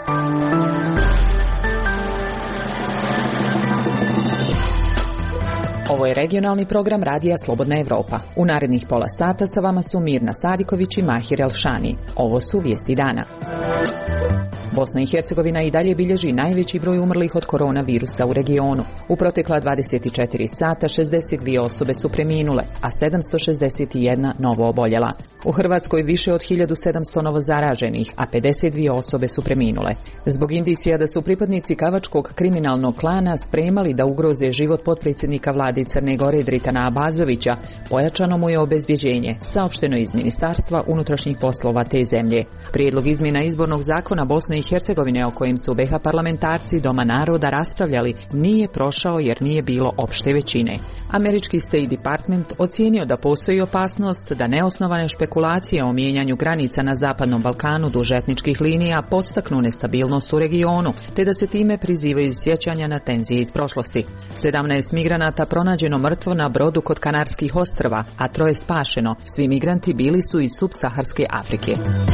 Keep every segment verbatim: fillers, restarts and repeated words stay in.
Ovo je regionalni program Radija Slobodna Evropa. U narednih pola sata sa vama su Mirna Sadiković i Mahir Elšani. Ovo su vijesti dana. Bosna i Hercegovina i dalje bilježi najveći broj umrlih od koronavirusa u regionu. U protekla dvadeset četiri sata šezdeset dvije osobe su preminule, a sedamsto šezdeset jedna novo oboljela. U Hrvatskoj više od hiljadu sedamsto novo zaraženih, a pedeset dvije osobe su preminule. Zbog indicija da su pripadnici kavačkog kriminalnog klana spremali da ugroze život potpredsjednika vlade Crne Gore Dritana Abazovića, pojačano mu je obezbjeđenje, saopšteno iz Ministarstva unutrašnjih poslova te zemlje. Prijedlog izmjena izbornog zakona Bosne i Hercegovine o kojim su be ha parlamentarci Doma naroda raspravljali nije prošao jer nije bilo opšte većine. Američki State Department ocijenio da postoji opasnost da neosnovane špekulacije o mijenjanju granica na Zapadnom Balkanu duž etničkih linija podstaknu nestabilnost u regionu, te da se time prizivaju sjećanja na tenzije iz prošlosti. sedamnaest migranata pronađeno mrtvo na brodu kod Kanarskih ostrva, a troje spašeno. Svi migranti bili su iz subsaharske Afrike.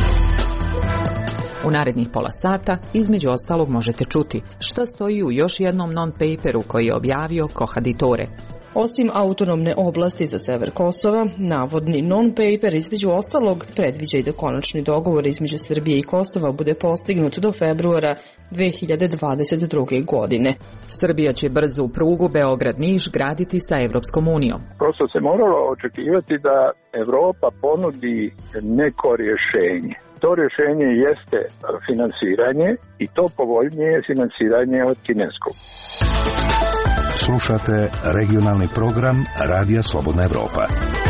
U narednih pola sata, između ostalog, možete čuti šta stoji u još jednom non-paperu koji je objavio Kohaditore. Osim autonomne oblasti za sever Kosova, navodni non-paper između ostalog predviđa i da konačni dogovor između Srbije i Kosova bude postignut do februara dve hiljade dvadeset druge. godine. Srbija će brzu prugu Beograd-Niš graditi sa Evropskom unijom. Prosto se moralo očekivati da Evropa ponudi neko rješenje. To rješenje jeste finansiranje i to povoljnije finansiranje od kineskog. Slušate regionalni program Radija Slobodna Evropa.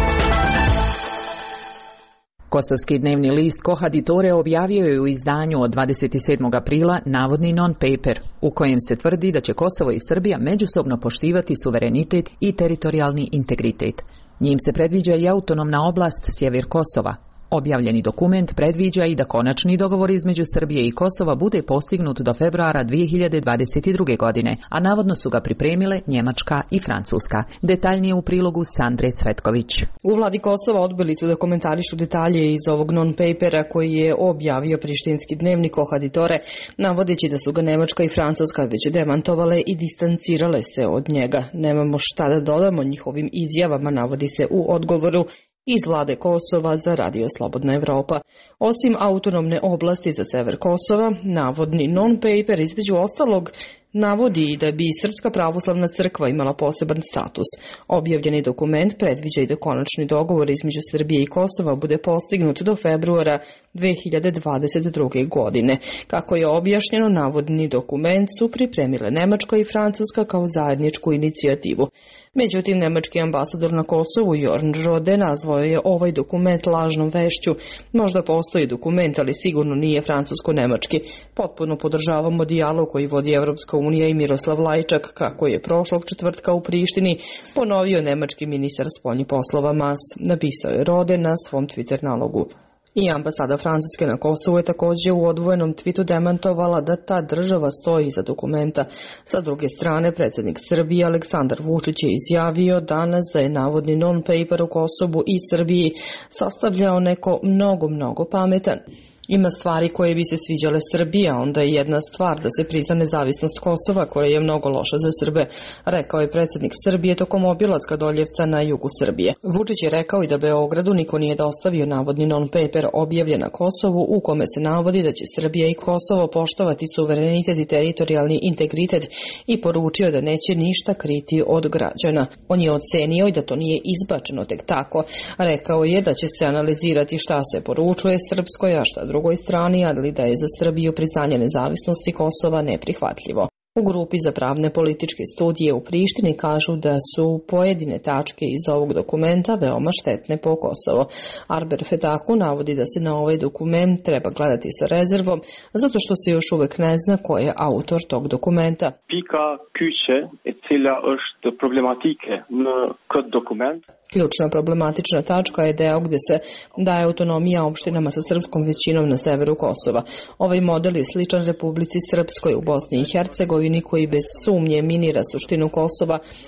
Kosovski dnevni list Kohaditore objavio je u izdanju od dvadeset sedmog aprila navodni non-paper, u kojem se tvrdi da će Kosovo i Srbija međusobno poštivati suverenitet i teritorijalni integritet. Njim se predviđa i autonomna oblast sjever Kosova. Objavljeni dokument predviđa i da konačni dogovor između Srbije i Kosova bude postignut do februara dve hiljade dvadeset druge. godine, a navodno su ga pripremile Njemačka i Francuska. Detaljnije u prilogu Sandre Cvetković. U vladi Kosova odbili su da komentarišu detalje iz ovog non-papera koji je objavio prištinski dnevnik Kohaditore, navodeći da su ga Njemačka i Francuska već demantovale i distancirale se od njega. Nemamo šta da dodamo njihovim izjavama, navodi se u odgovoru iz vlade Kosova za Radio Slobodna Evropa. Osim autonomne oblasti za sever Kosova, navodni non-paper između ostalog navodi da bi Srpska pravoslavna crkva imala poseban status. Objavljeni dokument predviđa i da konačni dogovor između Srbije i Kosova bude postignut do februara dve hiljade dvadeset druge. godine. Kako je objašnjeno, navodni dokument su pripremile Nemačka i Francuska kao zajedničku inicijativu. Međutim, nemački ambasador na Kosovu Jorn Rode nazvao je ovaj dokument lažnom vešću. Možda postoji dokument, ali sigurno nije francusko-nemački. Potpuno podržavamo dijalog koji vodi Evropska unija i Miroslav Lajčak, kako je prošlog četvrtka u Prištini ponovio nemački ministar spoljnih poslova Mas, napisao je Rode na svom Twitter nalogu. I ambasada Francuske na Kosovu je također u odvojenom twitu demantovala da ta država stoji iza dokumenta. Sa druge strane, predsjednik Srbije Aleksandar Vučić je izjavio danas da je navodni non-paper u Kosovu i Srbiji sastavljao neko mnogo, mnogo pametan. Ima stvari koje bi se sviđale Srbiji, a onda je jedna stvar da se prizna nezavisnost Kosova, koja je mnogo loša za Srbe, rekao je predsjednik Srbije tokom obilaska Doljevca na jugu Srbije. Vučić je rekao i da Beogradu niko nije dostavio navodni non-paper objavljen na Kosovu, u kome se navodi da će Srbija i Kosovo poštovati suverenitet i teritorijalni integritet i poručio da neće ništa kriti od građana. On je ocenio i da to nije izbačeno tek tako. Rekao je da će se analizirati šta se poručuje srpskoj, a šta drugoj strani, ali da je za Srbiju priznanje nezavisnosti Kosova neprihvatljivo. U grupi za pravne političke studije u Prištini kažu da su pojedine tačke iz ovog dokumenta veoma štetne po Kosovo. Arber Fetaku navodi da se na ovaj dokument treba gledati sa rezervom, zato što se još uvek ne zna ko je autor tog dokumenta. Pika kyçe e cila është problematike në këtë dokument. Ključna problematična tačka je deo gdje se daje autonomija opštinama sa srpskom većinom na severu Kosova. Ovaj model je sličan Republici Srpskoj u Bosni i Hercegovini, koji bez sumnje minira suštinu Kosova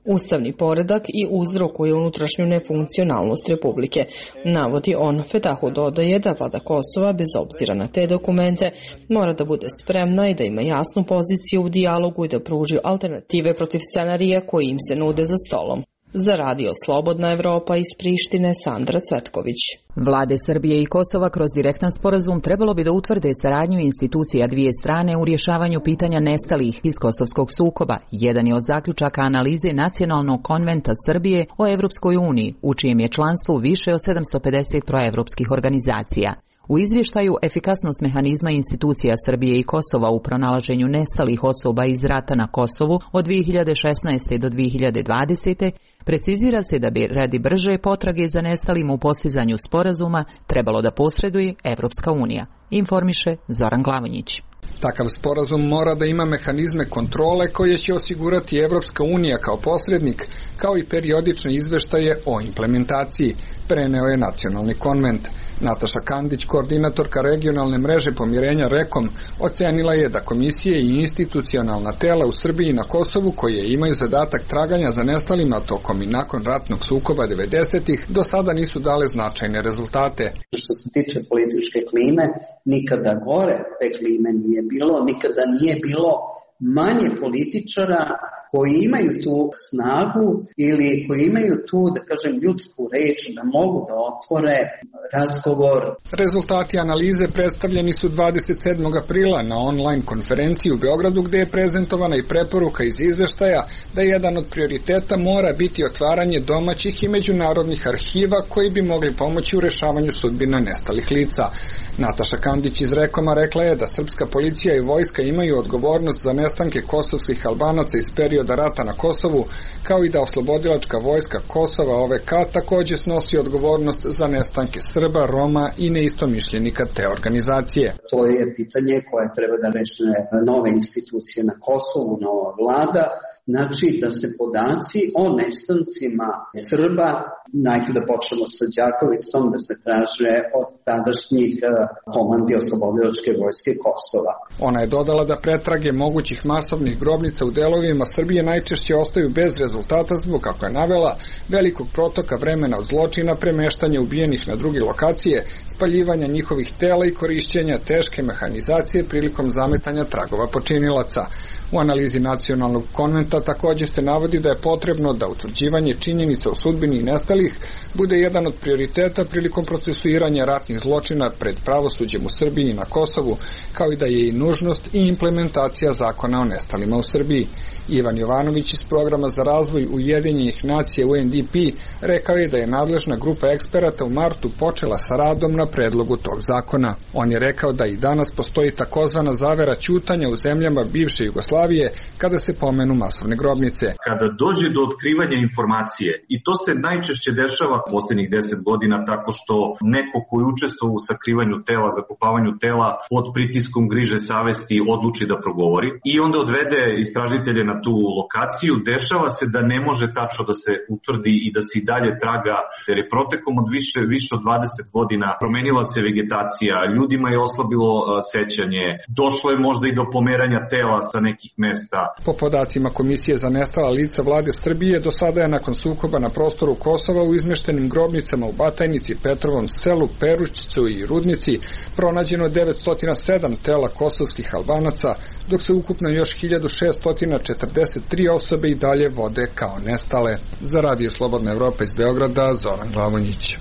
ustavni poredak i uzrokuje unutrašnju nefunkcionalnost Republike. Navodi on. Fetahu dodaje da vlada Kosova, bez obzira na te dokumente, mora da bude spremna i da ima jasnu poziciju u dijalogu i da pruži alternative protiv scenarija koji im se nude za stolom. Za Radio Slobodna Evropa iz Prištine, Sandra Cvetković. Vlade Srbije i Kosova kroz direktan sporazum trebalo bi da utvrde saradnju institucija dvije strane u rješavanju pitanja nestalih iz kosovskog sukoba. Jedan je od zaključaka analize Nacionalnog konventa Srbije o Evropskoj uniji, u čijem je članstvu više od sedamsto pedeset proevropskih organizacija. U izvještaju efikasnost mehanizma institucija Srbije i Kosova u pronalaženju nestalih osoba iz rata na Kosovu od dvije hiljade šesnaeste. do dvije hiljade dvadesete. precizira se da bi radi brže potrage za nestalim u postizanju sporazuma trebalo da posreduje Evropska unija, informiše Zoran Glavonjić. Takav sporazum mora da ima mehanizme kontrole koje će osigurati Evropska unija kao posrednik, kao i periodične izveštaje o implementaciji, preneo je Nacionalni konvent. Nataša Kandić, koordinatorka regionalne mreže pomirenja REKOM, ocenila je da komisije i institucionalna tela u Srbiji i na Kosovu, koje imaju zadatak traganja za nestalima tokom i nakon ratnog sukoba devedesetih, do sada nisu dale značajne rezultate. Što se tiče političke klime, nikada gore te klime nije bilo, nikada nije bilo manje političara koji imaju tu snagu ili koji imaju tu, da kažem, ljudsku reč, da mogu da otvore razgovor. Rezultati analize predstavljeni su dvadeset sedmog aprila na online konferenciji u Beogradu, gde je prezentovana i preporuka iz izveštaja da jedan od prioriteta mora biti otvaranje domaćih i međunarodnih arhiva koji bi mogli pomoći u rešavanju sudbina nestalih lica. Nataša Kandić iz Rekoma rekla je da srpska policija i vojska imaju odgovornost za nestanke kosovskih Albanaca iz perioda rata na Kosovu, kao i da oslobodilačka vojska Kosova O V K također snosi odgovornost za nestanke Srba, Roma i neistomišljenika te organizacije. To je pitanje koje treba da reše nove institucije na Kosovu, nova vlada, znači da se podaci o nestancima Srba, najprej da počnemo sa Đakovicom, da se traže od tadašnjih komandi oslobodilačke vojske Kosova. Ona je dodala da pretrage mogućih masovnih grobnica u delovima Srbije najčešće ostaju bez rezultata zbog, kako je navela, velikog protoka vremena od zločina, premeštanja ubijenih na druge lokacije, spaljivanja njihovih tela i korišćenja teške mehanizacije prilikom zametanja tragova počinilaca. U analizi Nacionalnog konventa također se navodi da je potrebno da utvrđivanje činjenica o sudbini nestalih bude jedan od prioriteta prilikom procesuiranja ratnih zločina pred pravosuđem u Srbiji i na Kosovu, kao i da je i nužnost i implementacija zakona o nestalima u Srbiji. Ivan Jovanović iz Programa za razvoj Ujedinjenih nacija U N D P rekao je da je nadležna grupa eksperata u martu počela sa radom na predlogu tog zakona. On je rekao da i danas postoji takozvana zavera ćutanja u zemljama bivše Jugoslavije kada se pomenu masovne grobnice. Kada dođe do otkrivanja informacije, i to se najčešće dešava posljednjih deset godina tako što neko koji učestvuje u sakrivanju tela, zakopavanju tela pod pritiskom griže savesti odluči da progovori i onda odvede istražitelje na tu lokaciju, dešava se da ne može tačno da se utvrdi i da se i dalje traga, jer je protekom od više, više od dvadeset godina promenila se vegetacija, ljudima je oslabilo uh, sećanje, došlo je možda i do pomeranja tela sa nekih mesta. Po podacima Komisije za nestala lica vlade Srbije, do sada je nakon sukoba na prostoru Kosova u izmeštenim grobnicama u Batajnici, Petrovom selu, Perućicu i Rudnici pronađeno devetsto sedam tela kosovskih Albanaca, dok se ukupno još hiljadu šeststo četrdeset tri osobe i dalje vode kao nestale. Za Radio Slobodna Evropa iz Beograda, Zoran Glavonjić.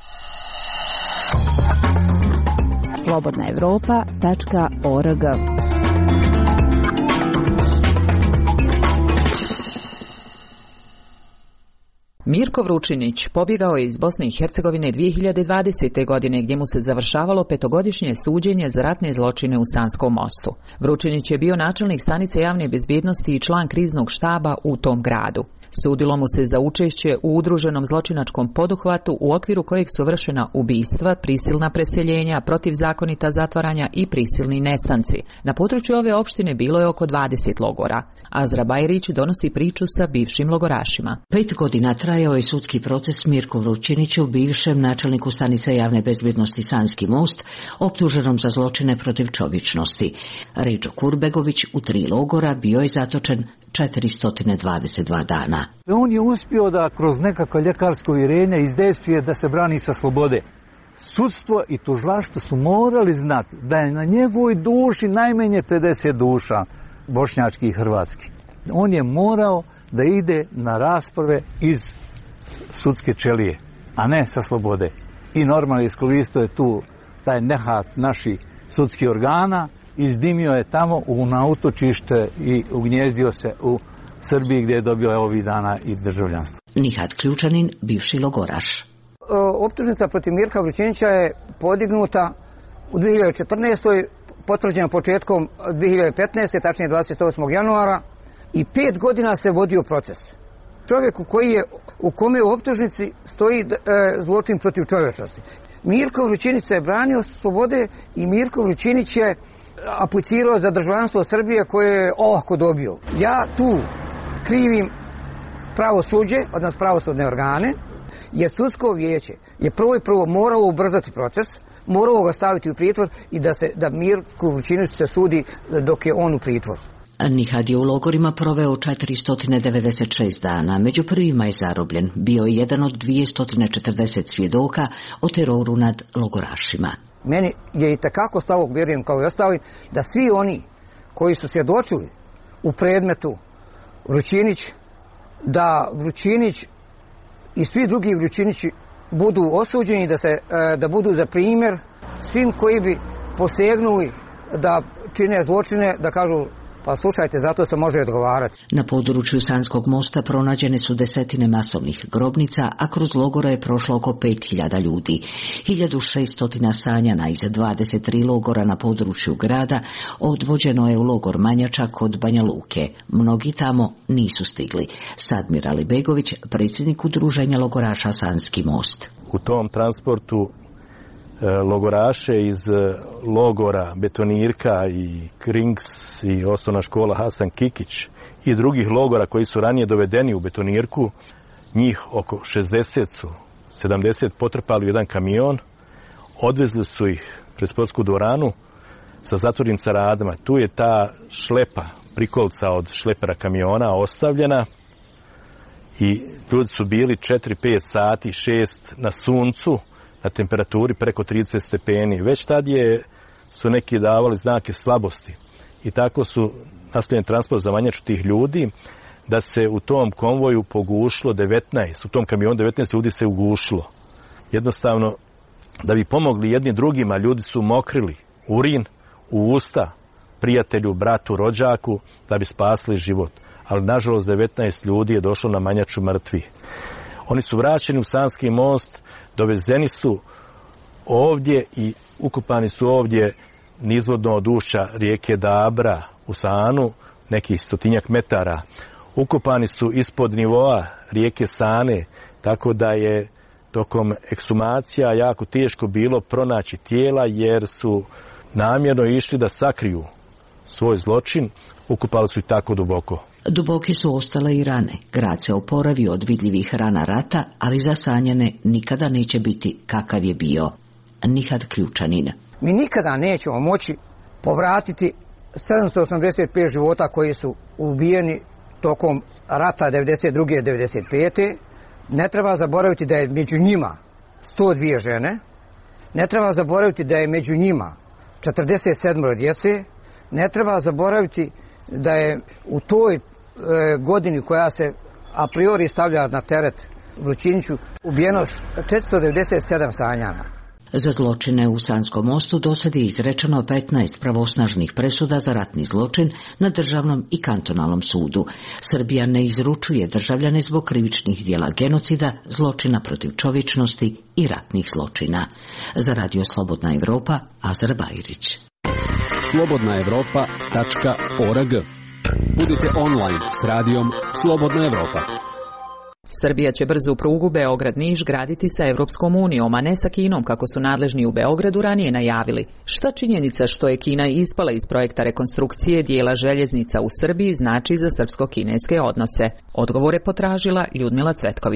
slobodna evropa tačka org. Mirko Vručinić pobjegao je iz Bosne i Hercegovine dvije hiljade dvadesete. godine gdje mu se završavalo petogodišnje suđenje za ratne zločine u Sanskom Mostu. Vručinić je bio načelnik stanice javne bezbjednosti i član kriznog štaba u tom gradu. Sudilo mu se za učešće u udruženom zločinačkom poduhvatu u okviru kojeg su vršena ubistva, prisilna preseljenja, protivzakonita zatvaranja i prisilni nestanci. Na području ove opštine bilo je oko dvadeset logora. Azra Bajrić donosi priču sa bivšim logorašima. Pet godina traje Trajao je sudski proces Mirku Vrućiniću, bivšem načelniku stanice javne bezbjednosti Sanski most, optuženom za zločine protiv čovječnosti. Ređo Kurbegović u tri logora bio je zatočen četiristo dvadeset dva dana. On je uspio da kroz nekakvo ljekarsko uvjerenje izdejstvuje da se brani sa slobode. Sudstvo i tužilaštvo su morali znati da je na njegovoj duši najmanje pedeset duša, bošnjački i hrvatski. On je morao da ide na rasprave iz sudske čelije, a ne sa slobode. I normalno iskoristio je tu taj nehat naših sudskih organa, izdimio je tamo u na utočište i ugnjezdio se u Srbiji gdje je dobio ovih dana i državljanstvo. Nihat Ključanin, bivši logoraš. Optužnica protiv Mirka Vrućinića je podignuta u dvije hiljade četrnaestoj. potvrđena početkom dvije hiljade petnaeste. tačnije dvadeset osmog januara i pet godina se vodio proces. Čovjeku koji je, u kome u optužnici stoji e, zločin protiv čovječnosti. Mirko Vrućinić se je branio slobode i Mirko Vrućinić je aplicirao za državljanstvo Srbije koje je olako dobio. Ja tu krivim pravosuđe, odnosno pravosudne organe, jer sudsko vijeće je prvo i prvo moralo ubrzati proces, moralo ga staviti u pritvor i da se da Mirku Vrućiniću se sudi dok je on u pritvoru. Nihad je u logorima proveo četiristo devedeset šest dana. Među prvima je zarobljen. Bio je jedan od dvjesto četrdeset svjedoka o teroru nad logorašima. Meni je i takako stalo, vjerujem kao i ostali, da svi oni koji su svjedočili u predmetu Vrućinić, da Vrućinić i svi drugi Vrućinići budu osuđeni, da, se, da budu za primjer svim koji bi posegnuli da čine zločine, da kažu pa slušajte, zato se može odgovarati. Na području Sanskog mosta pronađene su desetine masovnih grobnica, a kroz logora je prošlo oko pet hiljada ljudi. hiljadu šesto Sanjana iz dvadeset tri logora na području grada odvođeno je u logor Manjača kod Banja Luke. Mnogi tamo nisu stigli. Sadmir Alibegović, predsjednik udruženja logoraša Sanski most. U tom transportu logoraše iz logora Betonirka i Krings i osnovna škola Hasan Kikić i drugih logora koji su ranije dovedeni u Betonirku, njih oko šezdeset su, sedamdeset potrpali u jedan kamion, odvezli su ih pred sportsku dvoranu sa zatvornim caradama. Tu je ta šlepa, prikolca od šlepera kamiona ostavljena i ljudi su bili četiri pet sati, šest na suncu, na temperaturi preko trideset stepeni. Već tad je, su neki davali znake slabosti. I tako su nastavljen transport za Manjaču tih ljudi, da se u tom konvoju pogušilo devetnaest, u tom kamionu devetnaest ljudi se ugušilo. Jednostavno, da bi pomogli jedni drugima, ljudi su mokrili urin u usta prijatelju, bratu, rođaku, da bi spasili život. Ali, nažalost, devetnaest ljudi je došlo na Manjaču mrtvi. Oni su vraćeni u Sanski most, dovezeni su ovdje i ukopani su ovdje nizvodno od ušća rijeke Dabra u Sanu, nekih stotinjak metara. Ukopani su ispod nivoa rijeke Sane, tako da je tokom ekshumacija jako teško bilo pronaći tijela, jer su namjerno išli da sakriju svoj zločin, ukopali su i tako duboko. Duboke su ostale i rane. Grad se oporavio od vidljivih rana rata, ali za Sanjane nikada neće biti kakav je bio. Nihat Ključanin. Mi nikada nećemo moći povratiti sedamsto osamdeset pet života koji su ubijeni tokom rata devedeset druge. devedeset pete. Ne treba zaboraviti da je među njima sto dvije žene. Ne treba zaboraviti da je među njima četrdeset sedam djece. Ne treba zaboraviti da je u toj e, godini koja se a priori stavlja na teret Vrućiniću ubijeno četiristo devedeset sedam Sanjana. Za zločine u Sanskom mostu dosad je izrečeno petnaest pravosnažnih presuda za ratni zločin na državnom i kantonalnom sudu. Srbija ne izručuje državljane zbog krivičnih djela genocida, zločina protiv čovječnosti i ratnih zločina. Za Radio Slobodna Evropa, Azar Bajrić. slobodna evropa tačka org. Budite online s radijom Slobodna Evropa. Srbija će brzu prugu Beograd-Niš graditi sa Evropskom unijom, a ne sa Kinom, kako su nadležni u Beogradu ranije najavili. Šta činjenica što je Kina ispala iz projekta rekonstrukcije dijela željeznica u Srbiji znači za srpsko-kineske odnose? Odgovore potražila Ljudmila Cvetković.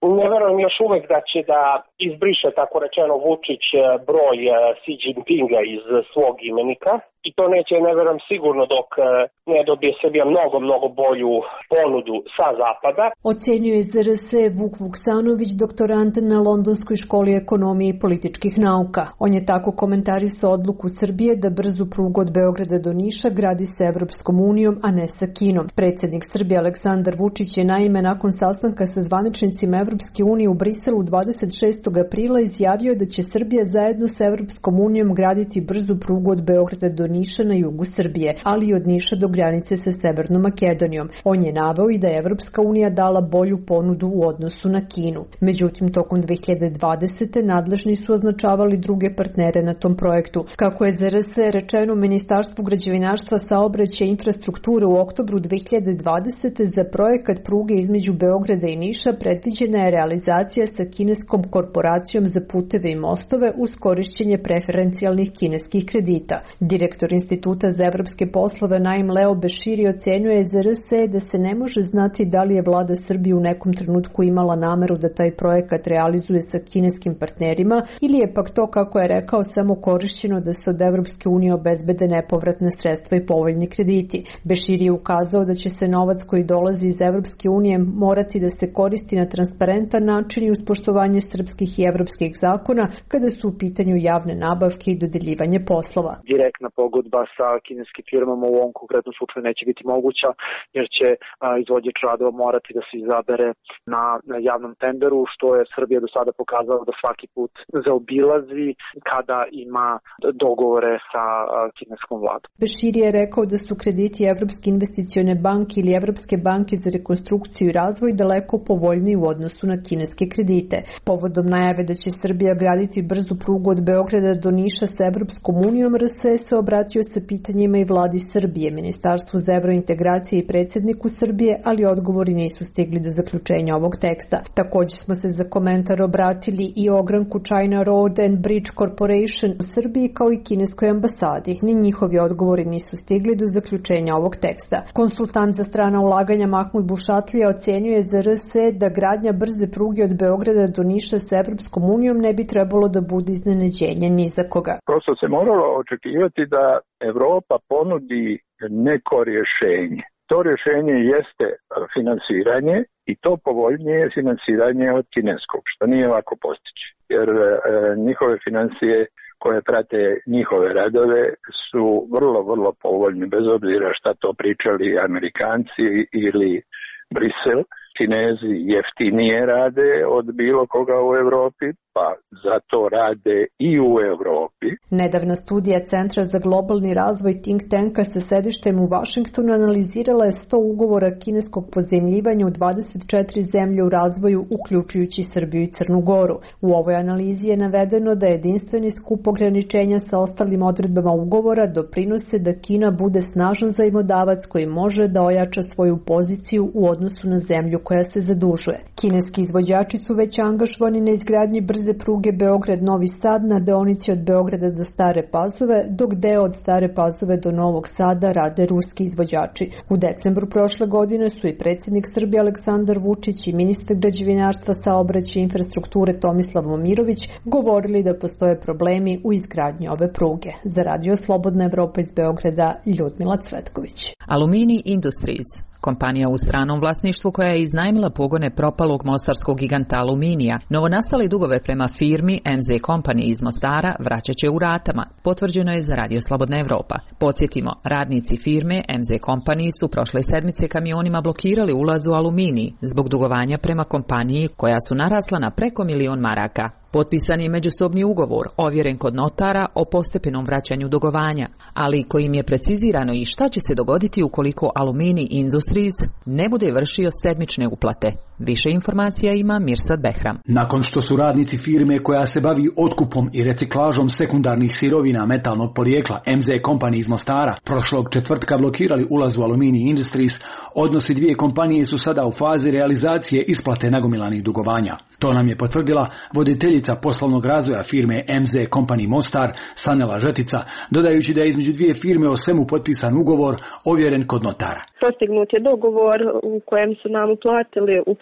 Ne verujem još uvek da će da izbriše, tako rečeno, Vučić broj Xi Jinpinga iz svog imenika. I to neće, ne verujem, sigurno dok ne dobije Srbija mnogo, mnogo bolju ponudu sa zapada. Ocenjuje Z R S Vuk Vuksanović, doktorant na Londonskoj školi ekonomije i političkih nauka. On je tako komentarisao odluku Srbije da brzu prugu od Beograda do Niša gradi sa Evropskom unijom, a ne sa Kinom. Predsjednik Srbije Aleksandar Vučić je naime nakon sastanka sa zvaničnicima Evropske unije u Briselu dvadeset šestog aprila izjavio da će Srbija zajedno sa Evropskom unijom graditi brzu prugu od Beograda do Niša na jugu Srbije, ali i od Niša do granice sa Severnom Makedonijom. On je naveo i da je Evropska unija dala bolju ponudu u odnosu na Kinu. Međutim, tokom dve hiljade dvadesete. nadležni su označavali druge partnere na tom projektu. Kako je Z R S rečeno u Ministarstvu građevinarstva, saobraćaja i infrastrukture u oktobru dve hiljade dvadesete. za projekat pruge između Beograda i Niša predviđena je realizacija sa kineskom korporacijom za puteve i mostove uz korišćenje preferencijalnih kineskih kredita. Direktor Instituta za evropske poslove Naim Leo Beširi ocenjuje Z R S da se ne može znati da li je vlada Srbije u nekom trenutku imala nameru da taj projekat realizuje sa kineskim partnerima ili je pak to, kako je rekao, samo korišćeno da se od Evropske unije obezbede nepovratne sredstva i povoljni krediti. Beširi je ukazao da će se novac koji dolazi iz Evropske unije morati da se koristi na transparentan način i uz poštovanje srpskih i evropskih zakona kada su u pitanju javne nabavke i dodeljivanje poslova. Direktna pogodba sa kineskim firmama u ovom konkretnom slučaju neće biti moguća, jer će a, izvođač radova morati da se izabere na, na javnom tenderu, što je Srbija do sada pokazala da svaki put zaobilazi kada ima dogovore sa a, kineskom vladom. Beširi je rekao da su krediti Evropske investicione banke ili Evropske banke za rekonstrukciju i razvoj daleko povoljniji u odnosu na kineske kredite. Povodom najave da će Srbija graditi brzu prugu od Beograda do Niša sa Evropskom unijom, R S se obratio sa pitanjima i vladi Srbije, Ministarstvu za evrointegracije i predsjedniku Srbije, ali odgovori nisu stigli do zaključenja ovog teksta. Također smo se za komentar obratili i ogranku China Road and Bridge Corporation u Srbiji kao i kineskoj ambasadi. Ni njihovi odgovori nisu stigli do zaključenja ovog teksta. Konsultant za strana ulaganja Mahmud Bušatlija ocenjuje za R S da gradnja brze pruge od Beograda do Niša sa Evropskom unijom ne bi trebalo da bude iznenađenje ni za koga. Prosto se moralo očekivati da Evropa ponudi neko rješenje. To rješenje jeste finansiranje i to povoljnije finansiranje od kineskog, što nije lako postići. Jer e, njihove financije koje prate njihove radove su vrlo, vrlo povoljni, bez obzira šta to pričali Amerikanci ili Brisel. Kinezi jeftinije rade od bilo koga u Europi, pa zato rade i u Europi. Nedavna studija Centra za globalni razvoj think tanka sa sedištem u Vašingtonu analizirala je sto ugovora kineskog pozemljivanja u dvadeset četiri zemlje u razvoju, uključujući Srbiju i Crnu Goru. U ovoj analizi je navedeno da jedinstveni skup ograničenja sa ostalim odredbama ugovora doprinose da Kina bude snažan zajmodavac koji može da ojača svoju poziciju u odnosu na zemlju koja se zadužuje. Kineski izvođači su već angažovani na izgradnji brze pruge Beograd-Novi Sad na deonici od Beograda do Stare Pazove, dok deo od Stare Pazove do Novog Sada rade ruski izvođači. U decembru prošle godine su i predsjednik Srbije Aleksandar Vučić i ministar građevinarstva, saobraćaja i infrastrukture Tomislav Momirović govorili da postoje problemi u izgradnji ove pruge. Za Radio Slobodna Evropa iz Beograda, Ljudmila Cvetković. Alumini Industries, kompanija u stranom vlasništvu koja je iznajmila pogone propalog mostarskog giganta Aluminija, novonastale dugove prema firmi M Z Company iz Mostara vraćat će u ratama, potvrđeno je za Radio Slobodna Evropa. Podsjetimo, radnici firme M Z Company su prošle sedmice kamionima blokirali ulaz u Aluminij zbog dugovanja prema kompaniji koja su narasla na preko milion maraka. Potpisan je međusobni ugovor, ovjeren kod notara o postepenom vraćanju dugovanja, ali kojim je precizirano i šta će se dogoditi ukoliko Alumini Industries ne bude vršio sedmične uplate. Više informacija ima Mirsad Behram. Nakon što su radnici firme koja se bavi otkupom i reciklažom sekundarnih sirovina metalnog porijekla M Z Company iz Mostara prošlog četvrtka blokirali ulaz u Alumini Industries, odnosi dvije kompanije su sada u fazi realizacije isplate nagomilanih dugovanja. To nam je potvrdila voditeljica poslovnog razvoja firme M Z Company Mostar, Sanela Žetica, dodajući da je između dvije firme o svemu potpisan ugovor ovjeren kod notara. Postignut je dogovor u kojem su nam uplatili u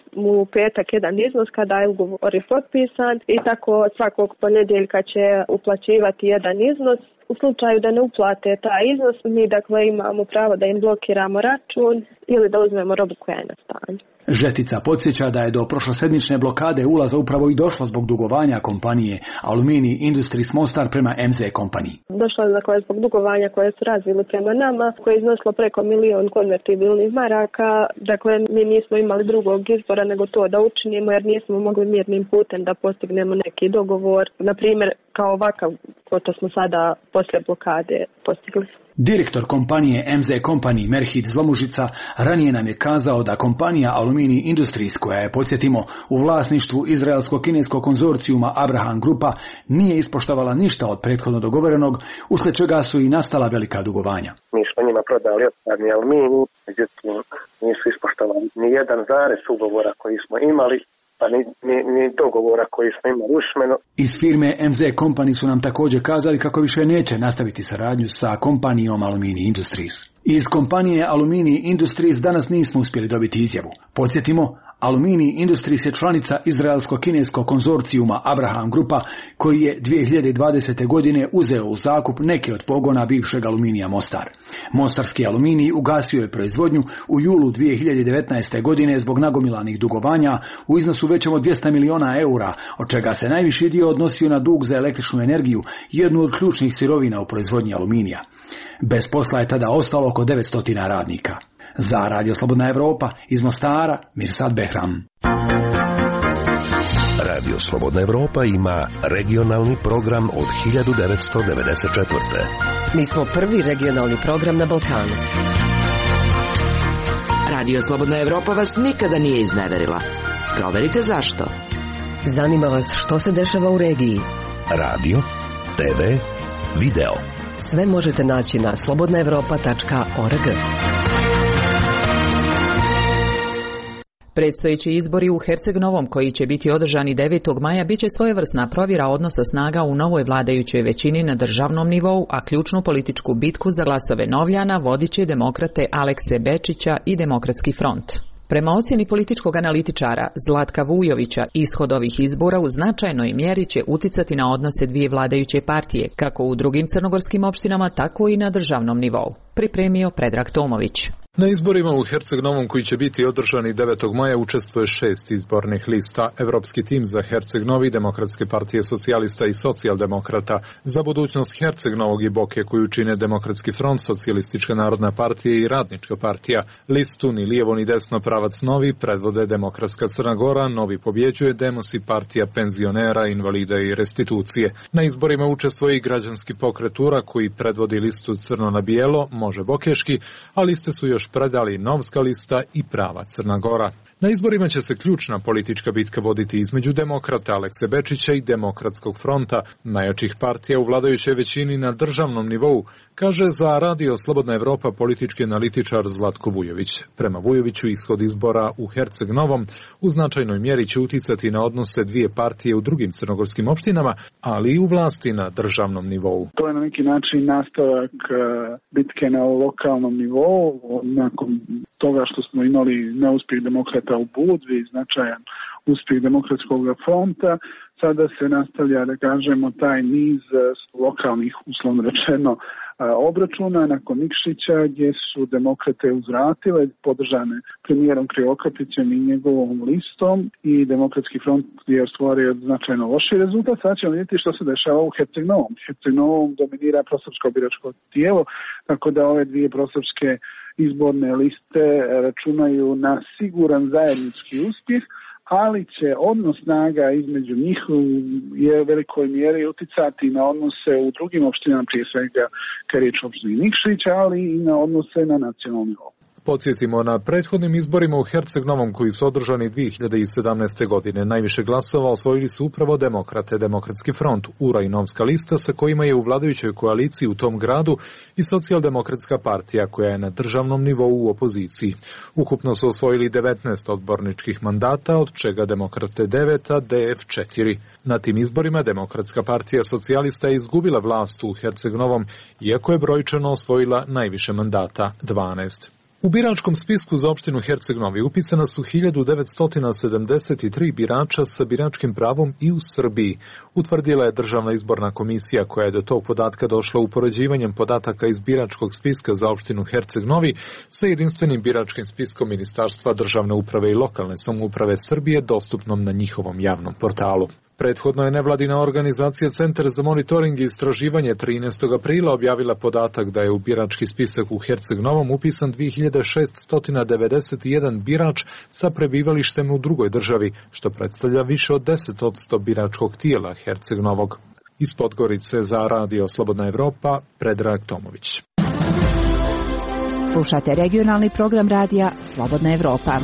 mu u petak jedan iznos kada je ugovor je potpisan i tako svakog ponedjeljka će uplaćivati jedan iznos. U slučaju da ne uplate taj iznos, mi dakle imamo pravo da im blokiramo račun ili da uzmemo robu koja je na stanju. Žetica podsjeća da je do prošlosedmične blokade ulaza upravo i došlo zbog dugovanja kompanije Alumini Industries Mostar prema em zet Company. Došlo je dakle zbog dugovanja koje su razvili prema nama, koje je iznosilo preko milion konvertibilnih maraka. Dakle, mi nismo imali drugog izbora nego to da učinimo jer nismo mogli mirnim putem da postignemo neki dogovor. Na primjer, kao ovakav, ko to smo sada poslije blokade postigli. Direktor kompanije em zet Company Merhit Zlomužica ranije nam je kazao da kompanija Alumini Industries, koja je, podsjetimo, u vlasništvu izraelsko-kineskog konzorcijuma Abraham Grupa, nije ispoštovala ništa od prethodno dogovorenog, usled čega su i nastala velika dugovanja. Mi smo njima prodali otpadni aluminij, međutim nisu ispoštovali ni jedan zarez ugovora koji smo imali, pa ni, ni, ni dogovora koji smo imali usmeno. Iz firme em zet Company su nam također kazali kako više neće nastaviti saradnju sa kompanijom Alumini Industries. Iz kompanije Alumini Industries danas nismo uspjeli dobiti izjavu. Podsjetimo, Alumini Industries je članica izraelsko-kineskog konzorcijuma Abraham Grupa, koji je dvije hiljade dvadesete. godine uzeo u zakup neke od pogona bivšeg Aluminija Mostar. Mostarski aluminij ugasio je proizvodnju u julu dvije hiljade devetnaeste. godine zbog nagomilanih dugovanja u iznosu većem od dvjesto miliona eura, od čega se najviši dio odnosio na dug za električnu energiju, jednu od ključnih sirovina u proizvodnji aluminija. Bez posla je tada ostalo oko devetsto radnika. Za Radio Slobodna Evropa iz Mostara, Mirsad Behram. Radio Slobodna Evropa ima regionalni program od hiljadu devetsto devedeset četvrte. Mi smo prvi regionalni program na Balkanu. Radio Slobodna Evropa vas nikada nije izneverila. Proverite zašto. Zanima vas što se dešava u regiji. Radio, te ve, video. Sve možete naći na slobodna evropa tačka org. Predstojeći izbori u Herceg Novom, koji će biti održani devetog maja, biće svojevrsna provjera odnosa snaga u novoj vladajućoj većini na državnom nivou, a ključnu političku bitku za glasove Novljana vodit će demokrate Alekse Bečića i Demokratski front. Prema ocjeni političkog analitičara Zlatka Vujovića, ishod ovih izbora u značajnoj mjeri će uticati na odnose dvije vladajuće partije, kako u drugim crnogorskim opštinama, tako i na državnom nivou. Pripremio Predrag Tomović. Na izborima u Herceg Novom, koji će biti održani devetog maja, učestvuje šest izbornih lista. Evropski tim za Herceg Novi, Demokratske partije socijalista i socijaldemokrata, za budućnost Herceg Novog i Boke, koju čine Demokratski front, Socijalistička narodna partija i Radnička partija. Listu ni lijevo ni desno pravac Novi predvode Demokratska Crna Gora, Novi pobjeđuje, Demos i partija penzionera, invalida i restitucije. Na izborima učestvuje i građanski pokret Ura, koji predvodi listu Crno na bijelo, Može Bokeški, a liste su još predali Novska lista i Prava Crna Gora. Na izborima će se ključna politička bitka voditi između demokrata Alekse Bečića i Demokratskog fronta, najjačih partija u vladajućoj većini na državnom nivou, kaže za Radio Slobodna Evropa politički analitičar Zlatko Vujović. Prema Vujoviću, ishod izbora u Herceg Novom u značajnoj mjeri će uticati na odnose dvije partije u drugim crnogorskim opštinama, ali i u vlasti na državnom nivou. To je na neki način nastavak bitke na lokalnom nivou, nakon toga što smo imali neuspjeh demokrata u Budvi, značajan uspjeh Demokratskog fronta, sada se nastavlja, da kažemo, taj niz lokalnih, uslovno rečeno, obračuna nakon Nikšića, gdje su demokrate uzvratile, podržane premijerom Krivokapićem i njegovom listom, i Demokratski front je ostvario značajno loši rezultat. Sad ćemo vidjeti što se dešava u Herceg Novom. Herceg Novom dominira prosrpsko biračko tijelo, tako da ove dvije prosrpske izborne liste računaju na siguran zajednički uspjeh, ali će odnos snaga između njih je u velikoj mjeri uticati na odnose u drugim opštinama, prije svega kad je riječ o opštini Nikšić, ali i na odnose na nacionalnom nivou. Podsjetimo, na prethodnim izborima u Herceg Novom, koji su održani dvije hiljade sedamnaeste. godine, najviše glasova osvojili su upravo demokrate, Demokratski front, Ura i Novska lista, sa kojima je u vladajućoj koaliciji u tom gradu i Socijaldemokratska partija, koja je na državnom nivou u opoziciji. Ukupno su osvojili devetnaest odborničkih mandata, od čega Demokrate devet, a D F četiri. Na tim izborima Demokratska partija socijalista je izgubila vlast u Herceg Novom, iako je brojčano osvojila najviše mandata, dvanaest. U biračkom spisku za opštinu Herceg Novi upisana su hiljadu devetsto sedamdeset tri birača sa biračkim pravom i u Srbiji, utvrdila je Državna izborna komisija koja je do tog podatka došla upoređivanjem podataka iz biračkog spiska za opštinu Herceg Novi sa jedinstvenim biračkim spiskom Ministarstva državne uprave i lokalne samouprave Srbije dostupnom na njihovom javnom portalu. Prethodno je nevladina organizacija Centar za monitoring i istraživanje trinaestog aprila objavila podatak da je u birački spisak u Herceg Novom upisan dve hiljade šeststo devedeset jedan birač sa prebivalištem u drugoj državi, što predstavlja više od deset posto biračkog tijela Herceg Novog. Iz Podgorice za Radio Slobodna Evropa, Predrag Tomović. Slušate regionalni program radija Slobodna Evropa.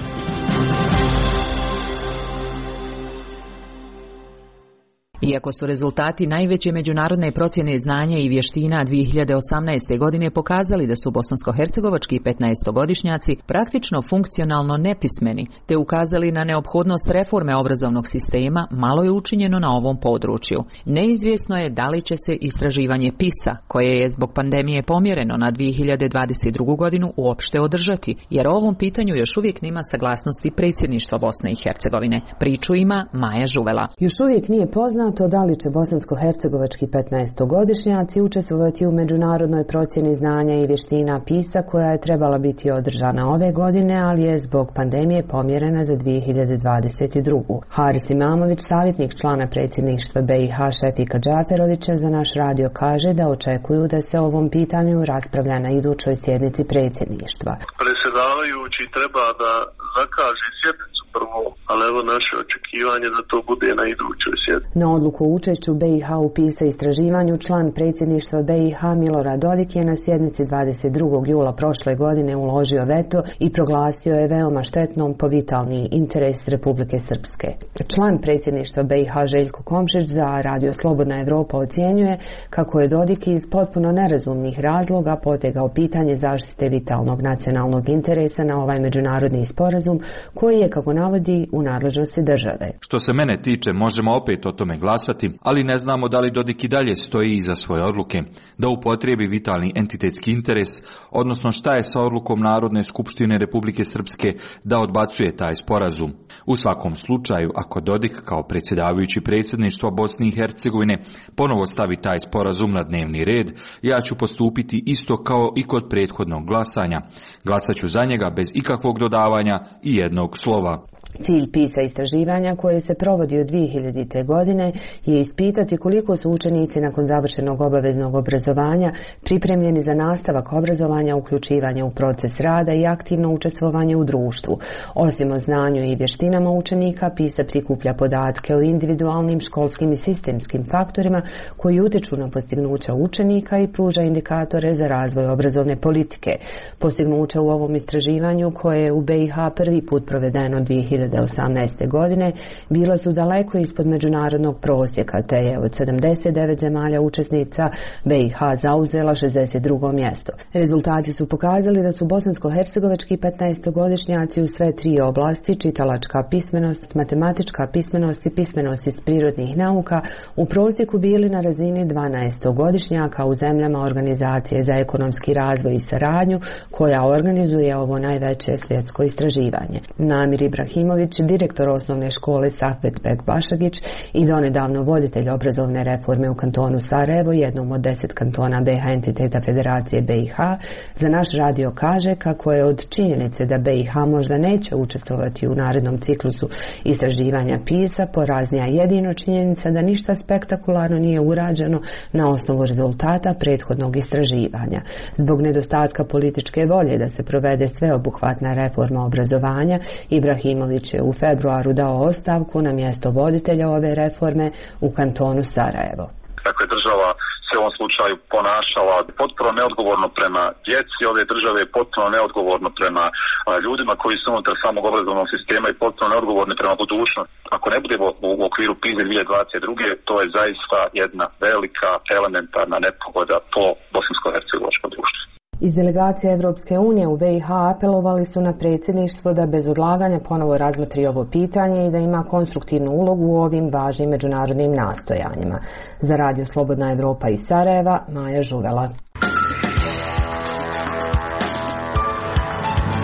Iako su rezultati najveće međunarodne procjene znanja i vještina dve hiljade osamnaeste. godine pokazali da su bosansko-hercegovački petnaestogodišnjaci praktično funkcionalno nepismeni, te ukazali na neophodnost reforme obrazovnog sistema, malo je učinjeno na ovom području. Neizvjesno je da li će se istraživanje PISA, koje je zbog pandemije pomjereno na dve hiljade dvadeset drugu. godinu, uopšte održati, jer o ovom pitanju još uvijek nema saglasnosti predsjedništva Bosne i Hercegovine. Priču ima Maja Žuvela. Još uvijek nije poznato to da li će bosansko-hercegovački petnaestogodišnjaci učestvovati u međunarodnoj procjeni znanja i vještina PISA koja je trebala biti održana ove godine, ali je zbog pandemije pomjerena za dve hiljade dvadeset drugu. Haris Imamović, savjetnik člana predsjedništva B i H Šefika Džaferovića, za naš radio kaže da očekuju da se o ovom pitanju raspravlja na idućoj sjednici predsjedništva. Predsjedavajući treba da zakaže sjednicu prvo, ali evo naše očekivanje da to bude na idućoj sjednici. Na odluku o učešću B i H u PISA istraživanju član predsjedništva B i H Milorad Dodik je na sjednici dvadeset drugog jula prošle godine uložio veto i proglasio je veoma štetnom po vitalni interes Republike Srpske. Član predsjedništva B i H Željko Komšić za Radio Slobodna Evropa ocjenjuje kako je Dodik iz potpuno nerazumnih razloga potegao pitanje zaštite vitalnog nacionalnog interesa na ovaj međunarodni sporazum koji je, kako navodi, u nadležnosti države. Što se mene tiče, možemo opet o tome glasati, ali ne znamo da li Dodik i dalje stoji iza svoje odluke, da upotrijebi vitalni entitetski interes, odnosno šta je sa odlukom Narodne skupštine Republike Srpske da odbacuje taj sporazum. U svakom slučaju, ako Dodik kao predsjedavajući predsjedništva Bosne i Hercegovine ponovo stavi taj sporazum na dnevni red, ja ću postupiti isto kao i kod prethodnog glasanja. Glasat ću za njega bez ikakvog dodavanja i jednog slova. Cilj PISA istraživanja koje se provodi od dve hiljadite. godine je ispitati koliko su učenici nakon završenog obaveznog obrazovanja pripremljeni za nastavak obrazovanja, uključivanje u proces rada i aktivno učestvovanje u društvu. Osim o znanju i vještinama učenika, PISA prikuplja podatke o individualnim, školskim i sistemskim faktorima koji utječu na postignuća učenika i pruža indikatore za razvoj obrazovne politike. Postignuća u ovom istraživanju, koje je u B i H prvi put provedeno dve hiljade osamnaeste. godine, bila su daleko ispod međunarodnog prosjeka, te je od sedamdeset devet zemalja učesnica B i H zauzela šezdeset drugo mjesto. Rezultati su pokazali da su bosansko-hercegovački petnaestogodišnjaci u sve tri oblasti, čitalačka pismenost, matematička pismenost i pismenost iz prirodnih nauka, u prosjeku bili na razini dvanaestogodišnjaka u zemljama Organizacije za ekonomski razvoj i saradnju, koja organizuje ovo najveće svjetsko istraživanje. Namir Ibrahimović, direktor osnovne škole Safet Bek Bašagić i donedavno voditelj obrazovne reforme u kantonu Sarajevo, jednom od deset kantona B i H entiteta Federacije B i H, za naš radio kaže kako je od činjenice da B i H možda neće učestvovati u narednom ciklusu istraživanja PISA poraznija jedino činjenica da ništa spektakularno nije urađeno na osnovu rezultata prethodnog istraživanja. Zbog nedostatka političke volje da se provede sveobuhvatna reforma obrazovanja, Ibrahimović je u februaru dao ostavku na mjesto voditelja ove reforme u kantonu Sarajevo. Dakle, država se u ovom slučaju ponašala potpuno neodgovorno prema djeci ove države, potpuno neodgovorno prema a, ljudima koji su unutar samog obrazovnog sistema i potpuno neodgovorni prema budućnosti. Ako ne budemo u, u okviru PISA dvije hiljade dvadeset druge. to je zaista jedna velika elementarna nepogoda po bosansko-hercegovačko društvo. Iz delegacije Evropske unije u B i H apelovali su na predsjedništvo da bez odlaganja ponovo razmotri ovo pitanje i da ima konstruktivnu ulogu u ovim važnim međunarodnim nastojanjima. Za Radio Slobodna Evropa iz Sarajeva, Maja Žuvela.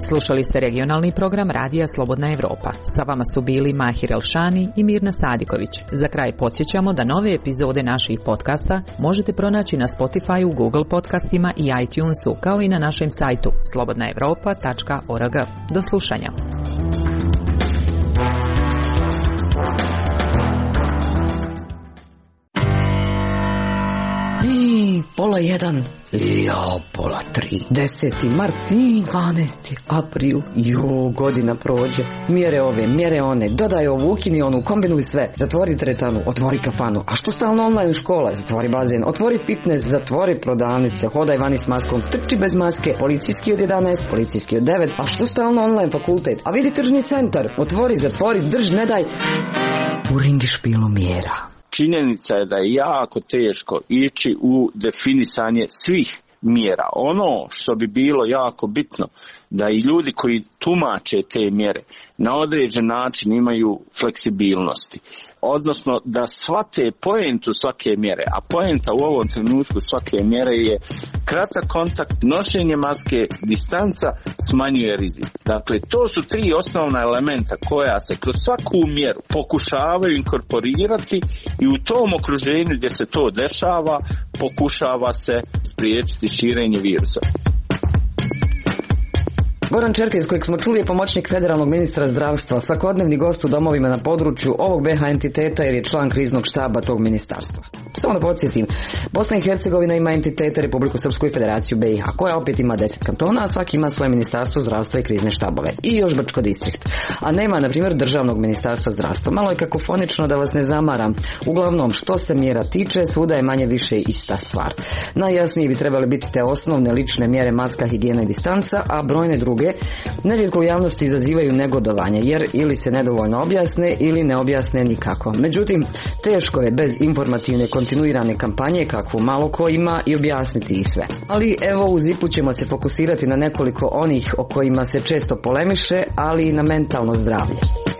Slušali ste regionalni program Radija Slobodna Evropa. Sa vama su bili Mahir Elšani i Mirna Sadiković. Za kraj podsjećamo da nove epizode naših podcasta možete pronaći na Spotify-u, Google podcastima i iTunesu, kao i na našem sajtu slobodna evropa tačka org. Do slušanja. I pola jedan, jao, pola tri, deseti mart, i dvanesti april, jo, godina prođe, mjere ove, mjere one, dodaj ovu, ukini onu, kombinuj sve, zatvori teretanu, otvori kafanu, a što stalno online škola, zatvori bazen, otvori fitness, zatvori prodavnice, hodaj vani s maskom, trči bez maske, policijski od jedanaest, policijski od devet, a što stalno online fakultet, a vidi tržni centar, otvori, zatvori, drž, ne daj, u ringišpilu mjera. Činjenica je da je jako teško ići u definisanje svih mjera. Ono što bi bilo jako bitno, da i ljudi koji tumače te mjere na određen način imaju fleksibilnosti. Odnosno da shvate poentu svake mjere, a poenta u ovom trenutku svake mjere je kratak kontakt, nošenje maske, distanca smanjuje rizik. Dakle, to su tri osnovna elementa koja se kroz svaku mjeru pokušavaju inkorporirati i u tom okruženju gdje se to dešava pokušava se spriječiti širenje virusa. Goran Čerkez, kojeg smo čuli, je pomoćnik federalnog ministra zdravstva, svakodnevni gost u domovima na području ovog B H entiteta jer je član kriznog štaba tog ministarstva. Samo da podsjetim, Bosna i Hercegovina ima entitete Republiku Srpsku i Federaciju B i H, koja opet ima deset kantona, a svaki ima svoje ministarstvo zdravstva i krizne štabove. I još Brčko distrikt. A nema, na primjer, državnog ministarstva zdravstva. Malo je kakofonično, da vas ne zamaram. Uglavnom, što se mjera tiče, svuda je manje više ista stvar. Najjasnije bi trebali biti te osnovne lične mjere maska, higijena i distanca, a brojne druge nerijetko u javnosti izazivaju negodovanje, jer ili se nedovoljno objasne ili ne objasne nikako. Međutim, teško je bez informativne kontinuirane kampanje, kakvu malo ko ima, i objasniti i sve. Ali evo, u Zipu ćemo se fokusirati na nekoliko onih o kojima se često polemiše, ali i na mentalno zdravlje.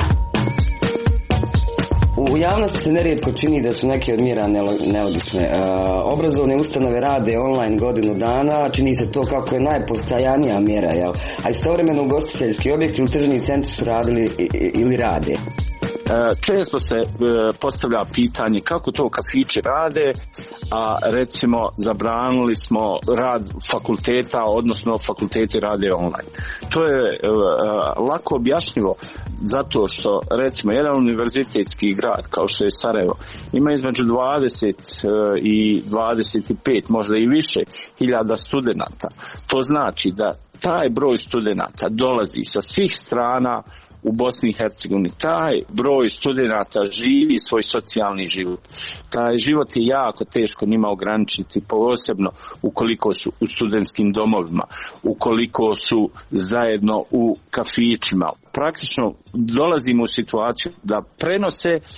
U javnosti se nerijetko čini da su neke od mjera nelogične. E, obrazovne ustanove rade online godinu dana, čini se to kako je najpostajanija mjera, jel? A istovremeno ugostiteljski objekti ili tržni centri su radili ili rade. Često se postavlja pitanje kako to kafići rade, a recimo zabranili smo rad fakulteta, odnosno fakulteti rade online. To je lako objašnjivo zato što recimo jedan univerzitetski grad kao što je Sarajevo ima između dvadeset i dvadeset pet, možda i više hiljada studenata. To znači da taj broj studenata dolazi sa svih strana u Bosni i Hercegovini. Taj broj studenata živi svoj socijalni život. Taj život je jako teško njima ograničiti, posebno ukoliko su u studentskim domovima, ukoliko su zajedno u kafićima. Praktično dolazimo u situaciju da prenose e,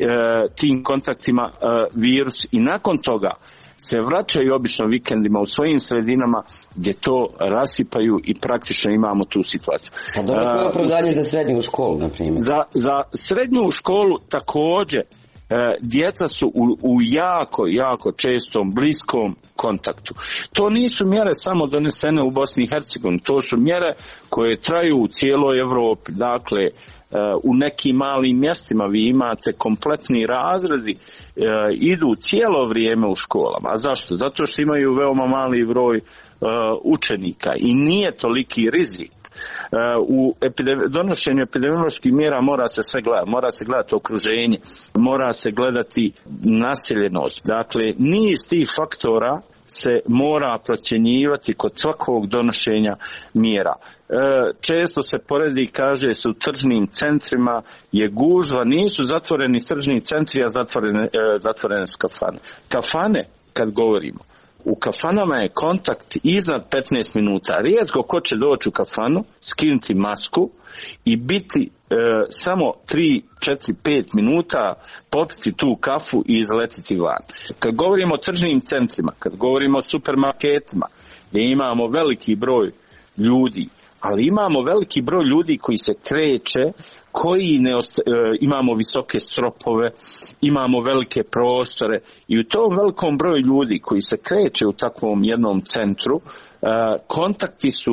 tim kontaktima e, virus i nakon toga se vraćaju obično vikendima u svojim sredinama gdje to rasipaju i praktično imamo tu situaciju. Pa dobro, to je opravdanje za srednju školu, na primjer. Za, za srednju školu također e, djeca su u, u jako, jako čestom, bliskom kontaktu. To nisu mjere samo donesene u Bosni i Hercegovini, to su mjere koje traju u cijeloj Europi. Dakle, u nekim malim mjestima vi imate kompletni razredi, e, idu cijelo vrijeme u školama. A zašto? Zato što imaju veoma mali broj e, učenika i nije toliki rizik. E, u epidemi- donošenju epidemioloških mjera mora se sve gledati. Mora se gledati okruženje, mora se gledati naseljenost. Dakle, niz tih faktora se mora procjenjivati kod svakog donošenja mjera. E, često se poredi i kaže se u tržnim centrima je gužva, nisu zatvoreni tržni centri, a zatvorene, e, zatvorene su kafane. Kafane, kad govorimo, u kafanama je kontakt iznad petnaest minuta. Rijetko ko će doći u kafanu, skinuti masku i biti e, samo tri, četiri, pet minuta, popiti tu kafu i izletiti van. Kad govorimo o tržnim centrima, kad govorimo o supermarketima, gdje imamo veliki broj ljudi, ali imamo veliki broj ljudi koji se kreće, koji ne osta- e, imamo visoke stropove, imamo velike prostore i u tom velikom broju ljudi koji se kreće u takvom jednom centru, e, kontakti su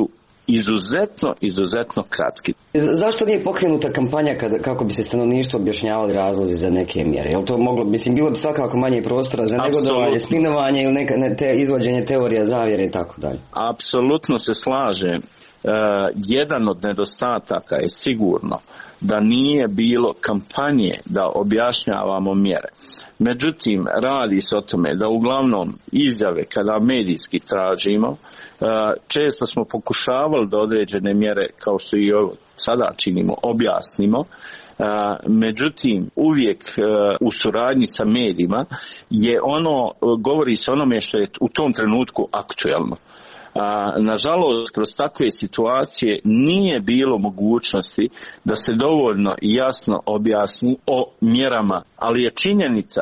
izuzetno, izuzetno kratki. Zašto nije pokrenuta kampanja kada, kako bi se stanovništvo objašnjavali razlozi za neke mjere? Jel to moglo, mislim, bilo bi svakako manje prostora za negodovanje, spinovanje ili neka, ne, te, izvođenje teorija zavjere i tako dalje? Apsolutno se slažem. Uh, jedan od nedostataka je sigurno da nije bilo kampanje da objašnjavamo mjere. Međutim, radi se o tome da uglavnom izjave kada medijski tražimo, uh, često smo pokušavali da određene mjere, kao što i ovo sada činimo, objasnimo. Uh, međutim, uvijek uh, u suradnji sa medijima je ono, uh, govori se onome što je u tom trenutku aktuelno. A, nažalost, kroz takve situacije nije bilo mogućnosti da se dovoljno i jasno objasni o mjerama, ali je činjenica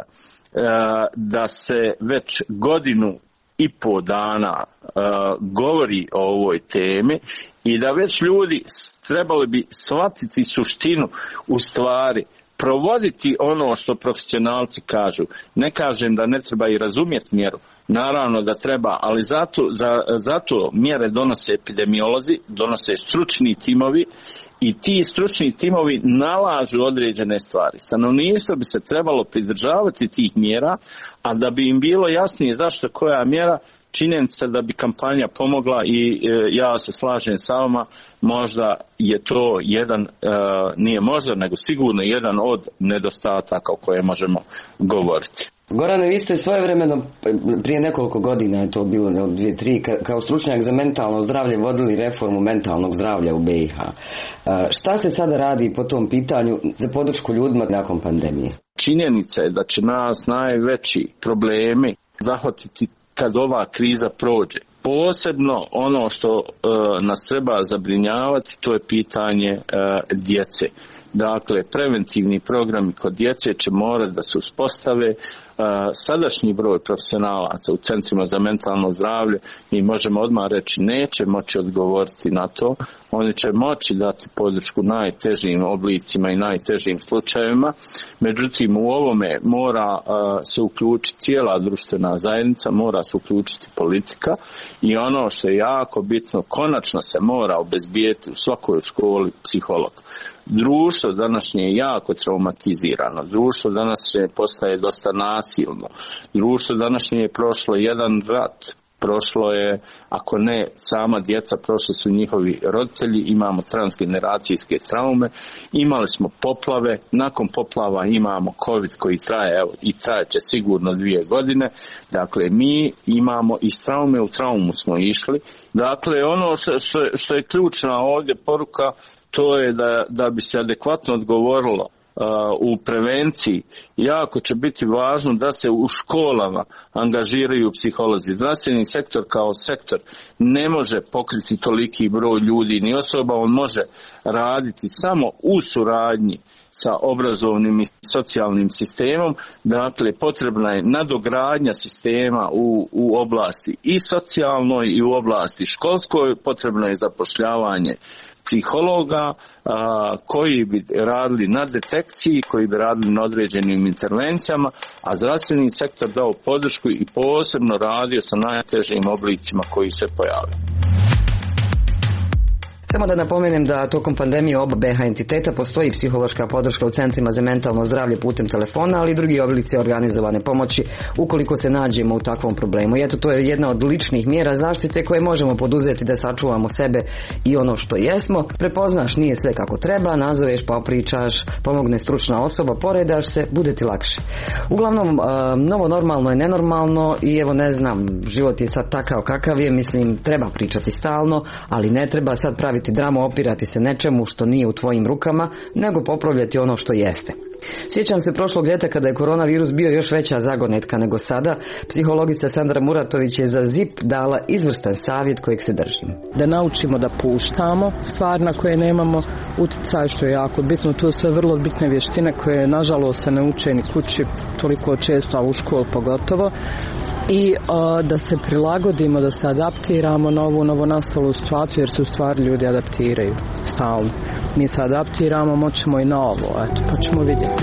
a, da se već godinu i po dana a, govori o ovoj temi i da već ljudi trebali bi shvatiti suštinu u stvari, provoditi ono što profesionalci kažu. Ne kažem da ne treba i razumjeti mjeru, naravno da treba, ali zato, za, zato mjere donose epidemiolozi, donose stručni timovi i ti stručni timovi nalažu određene stvari. Stanovništvo bi se trebalo pridržavati tih mjera, a da bi im bilo jasnije zašto koja mjera, činjenica da bi kampanja pomogla i e, ja se slažem sa vama, možda je to jedan, e, nije možda, nego sigurno jedan od nedostataka o kojem možemo govoriti. Gorane, vi ste svojevremeno, prije nekoliko godina je to bilo, dvije, tri, kao stručnjak za mentalno zdravlje vodili reformu mentalnog zdravlja u B i H. Šta se sada radi po tom pitanju za podršku ljudima nakon pandemije? Činjenica je da će nas najveći problemi zahvatiti kad ova kriza prođe. Posebno ono što e, nas treba zabrinjavati, to je pitanje e, djece. Dakle, preventivni programi kod djece će morati da se uspostave. Sadašnji broj profesionalaca u centrima za mentalno zdravlje, mi možemo odmah reći, neće moći odgovoriti na to. Oni će moći dati podršku najtežim oblicima i najtežim slučajevima. Međutim, u ovome mora se uključiti cijela društvena zajednica, mora se uključiti politika i ono što je jako bitno, konačno se mora obezbijeti u svakoj školi psiholog. Društvo današnje je jako traumatizirano, društvo današnje postaje dosta nasilno, društvo današnje je prošlo jedan rat, prošlo je, ako ne sama djeca, prošli su njihovi roditelji, imamo transgeneracijske traume, imali smo poplave, nakon poplava imamo COVID koji traje, evo, i traje će sigurno dvije godine, dakle mi imamo iz traume u traumu smo išli, dakle ono što, što, što je ključna ovdje poruka, to je da, da bi se adekvatno odgovorilo uh, u prevenciji. Jako će biti važno da se u školama angažiraju psiholozi. Zdravstveni sektor kao sektor ne može pokriti toliki broj ljudi ni osoba, on može raditi samo u suradnji sa obrazovnim i socijalnim sistemom. Dakle, potrebna je nadogradnja sistema u, u oblasti i socijalnoj i u oblasti školskoj, potrebno je zapošljavanje psihologa a, koji bi radili na detekciji, koji bi radili na određenim intervencijama, a zdravstveni sektor dao podršku i posebno radio sa najtežim oblicima koji se pojavaju. Samo da napomenem da tokom pandemije oba B H entiteta postoji psihološka podrška u centrima za mentalno zdravlje putem telefona, ali i drugi oblici organizovane pomoći ukoliko se nađemo u takvom problemu. I eto, to je jedna od ličnih mjera zaštite koje možemo poduzeti da sačuvamo sebe i ono što jesmo. Prepoznaš, nije sve kako treba, nazoveš, popričaš, pomogne stručna osoba, poredaš se, bude ti lakše. Uglavnom, novo normalno je nenormalno i evo ne znam, život je sad takav kakav je, mislim, treba pričati stalno, ali ne treba sad praviti dramu, opirati se nečemu što nije u tvojim rukama, nego popravljati ono što jeste. Sjećam se prošlog ljeta kada je koronavirus bio još veća zagonetka nego sada. Psihologica Sandra Muratović je za Z I P dala izvrstan savjet kojeg se držim. Da naučimo da puštamo stvar na koje nemamo utjecaj, što je jako bitno. To su sve vrlo bitne vještine koje nažalost se ne uče ni kući toliko često, a u školu pogotovo. I o, da se prilagodimo, da se adaptiramo na ovu novonastalu situaciju, jer se u stvari ljudi adaptiraju stalno. Mi se adaptiramo, moćemo i na ovo, eto, pa ćemo vidjeti.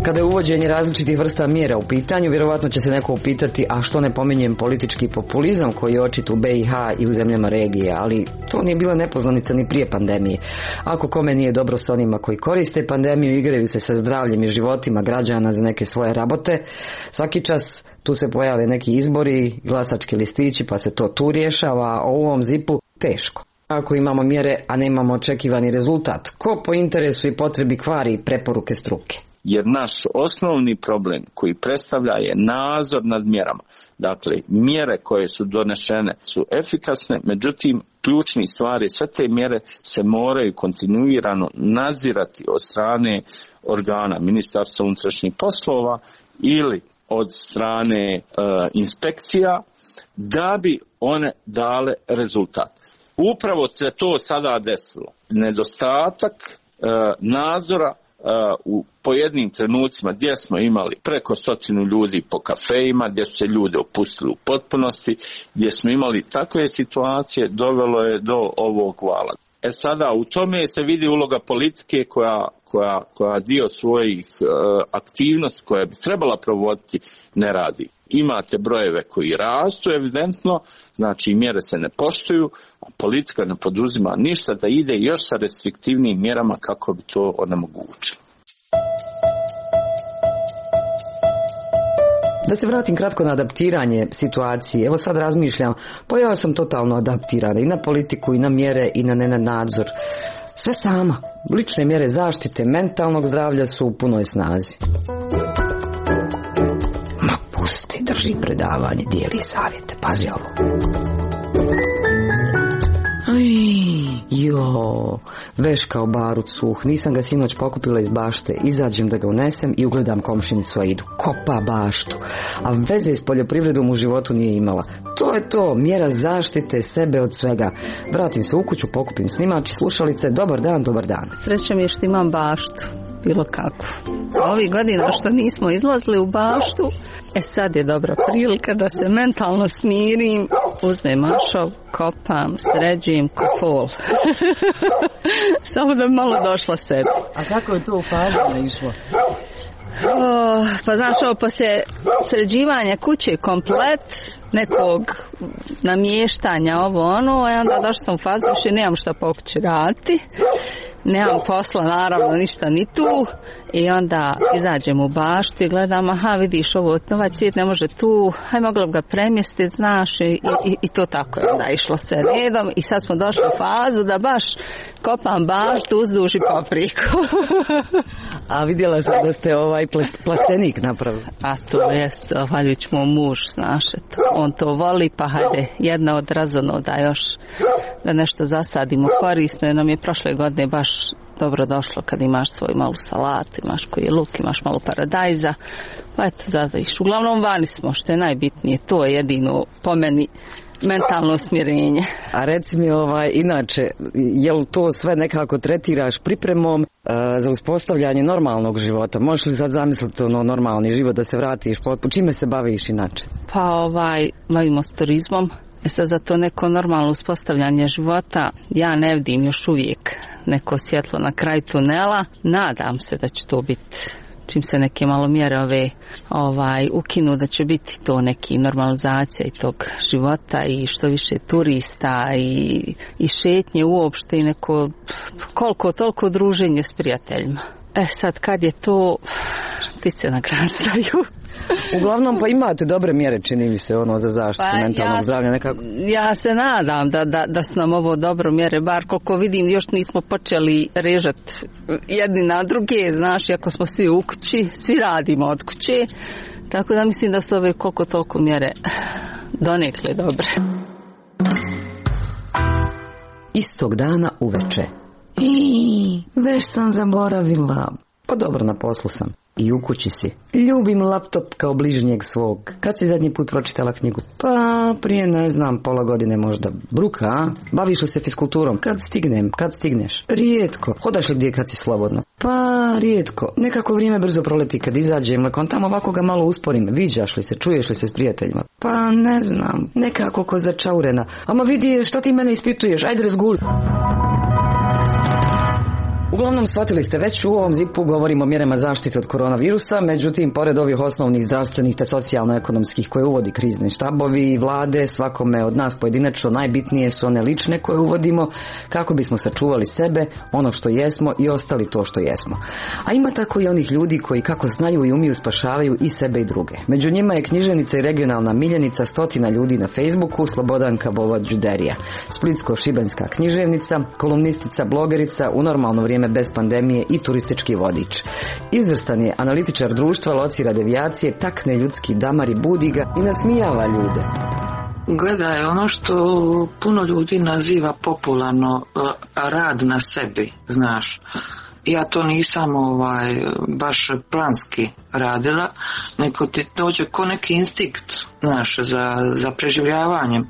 Kada je uvođenje različitih vrsta mjera u pitanju, vjerovatno će se neko upitati, a što ne pominjem politički populizam koji je očit u B i H i u zemljama regije, ali to nije bila nepoznanica ni prije pandemije. Ako kome nije dobro s onima koji koriste pandemiju, igraju se sa zdravljem i životima građana za neke svoje rabote, svaki čas tu se pojave neki izbori, glasački listići, pa se to tu rješava, a u ovom zipu teško. Ako imamo mjere, a nemamo očekivani rezultat, ko po interesu i potrebi kvari preporuke struke? Jer naš osnovni problem koji predstavlja je nadzor nad mjerama. Dakle, mjere koje su donešene su efikasne, međutim, ključni stvari, sve te mjere se moraju kontinuirano nadzirati od strane organa Ministarstva unutrašnjih poslova ili od strane e, inspekcija da bi one dale rezultat. Upravo se to sada desilo. Nedostatak e, nadzora Uh, u pojednim trenucima gdje smo imali preko stotinu ljudi po kafejima, gdje su se ljude opustili u potpunosti, gdje smo imali takve situacije, dovelo je do ovog vala. E sada u tome se vidi uloga politike koja, koja, koja dio svojih uh, aktivnosti koja bi trebala provoditi ne radi. Imate brojeve koji rastu evidentno, znači mjere se ne poštuju, a politika ne poduzima ništa da ide još sa restriktivnim mjerama kako bi to onemogućilo. Da se vratim kratko na adaptiranje situacije. Evo sad razmišljam, pa ja sam totalno adaptirana i na politiku i na mjere i na nadzor. Sve sama. Lične mjere zaštite mentalnog zdravlja su u punoj snazi. Ma pusti, drži predavanje, dijeli savjete, pazi ovo. Aj, jo, veš kao barut suh, nisam ga sinoć pokupila iz bašte, izađem da ga unesem i ugledam komšinicu Aidu, kopa baštu, a veze s poljoprivredom u životu nije imala. To je to, mjera zaštite sebe od svega. Vratim se u kuću, pokupim snimač i slušalice, dobar dan, dobar dan. Sreća mi je što imam baštu, bilo kako. Ovih godina što nismo izlazili u baštu, e sad je dobra prilika da se mentalno smirim, uzmem mašov, kopam, sređujem ko fol. Samo da bi malo došla sebi. A kako je to u fazama išlo? Oh, pa znaš, ovo poslije sređivanja kuće komplet, nekog namještanja, ovo ono, a onda došla sam u fazu, više nemam šta po kući raditi. Nemam posla, naravno, ništa ni tu. I onda izađem u baštu i gledam, aha, vidiš, ovo, ovaj cvijet ne može tu, haj mogla bi ga premjestiti, znaš, i, i, i to tako je onda išlo sve redom. I sad smo došli u fazu da baš kopam baštu uzduž i papriku. A vidjela sam da ste ovaj plastenik napravili. A to jest, hvaljuć mu muž, znaš, on to voli, pa hajde, jedna od razonoda još da nešto zasadimo korisno, jer nam je prošle godine baš dobro došlo kad imaš svoju malu salatu, imaš koji je luk, imaš malo paradajza, pa eto, zadaviš. Uglavnom vani smo, što je najbitnije, to je jedino po meni mentalno smirenje. A reci mi, ovaj, inače, jel to sve nekako tretiraš pripremom uh, za uspostavljanje normalnog života? Možeš li sad zamisliti ono normalni život da se vratiš potpuno? Čime se baviš inače? Pa ovaj, bavimo s turizmom. E sad za to neko normalno uspostavljanje života ja ne vidim još uvijek neko svjetlo na kraju tunela. Nadam se da će to biti, čim se neke malo mjere ove ovaj, ukinu, da će biti to neki normalizacija i tog života i što više turista i, i šetnje uopšte i neko koliko toliko druženje s prijateljima. E sad kad je to, ptice nagrazdaju. Uglavnom pa imate dobre mjere, čini mi se, ono za zaštitu pa mentalnog ja, zdravlja nekako. Ja se nadam da, da, da su nam ovo dobro mjere, bar koliko vidim još nismo počeli režati jedni na druge, znaš, ako smo svi u kući, svi radimo od kuće, tako da mislim da su ove koliko toliko mjere donekle dobre. Istog dana uveče. I, već sam zaboravila. Pa dobro, na poslu sam. I u kući si. Ljubim laptop kao bližnjeg svog. Kad si zadnji put pročitala knjigu? Pa prije, ne znam, pola godine možda. Bruka, a? Baviš li se fiskulturom? Kad stignem, kad stigneš? Rijetko. Hodaš li gdje kad si slobodno? Pa rijetko. Nekako vrijeme brzo proleti kad izađem, nakon tamo ovako ga malo usporim. Viđaš li se, čuješ li se s prijateljima? Pa ne znam, nekako ko začaurena. Ama vidi, što ti mene ispituješ? Ajde razgul. Uglavnom, shvatili ste već, u ovom zipu govorimo o mjerama zaštite od koronavirusa, međutim, pored ovih osnovnih zdravstvenih te socijalno-ekonomskih koje uvodi krizni štabovi i vlade, svakome od nas pojedinačno najbitnije su one lične koje uvodimo kako bismo sačuvali sebe, ono što jesmo i ostali to što jesmo. A ima tako i onih ljudi koji kako znaju i umiju spašavaju i sebe i druge. Među njima je književnica i regionalna miljenica stotina ljudi na Facebooku, Slobodanka Bova-Đuderija, splitsko-šibenska književnica, kolumnistica, blogerica, u normalno vrijeme bez pandemije i turistički vodič. Izvrstan je analitičar društva, locira devijacije, takne ljudski damar i budi ga i nasmijava ljude. Gledaj, ono što puno ljudi naziva popularno rad na sebi, znaš. Ja to nisam ovaj, baš planski radila, nego ti dođe ko neki instinkt, znaš, za, za preživljavanjem.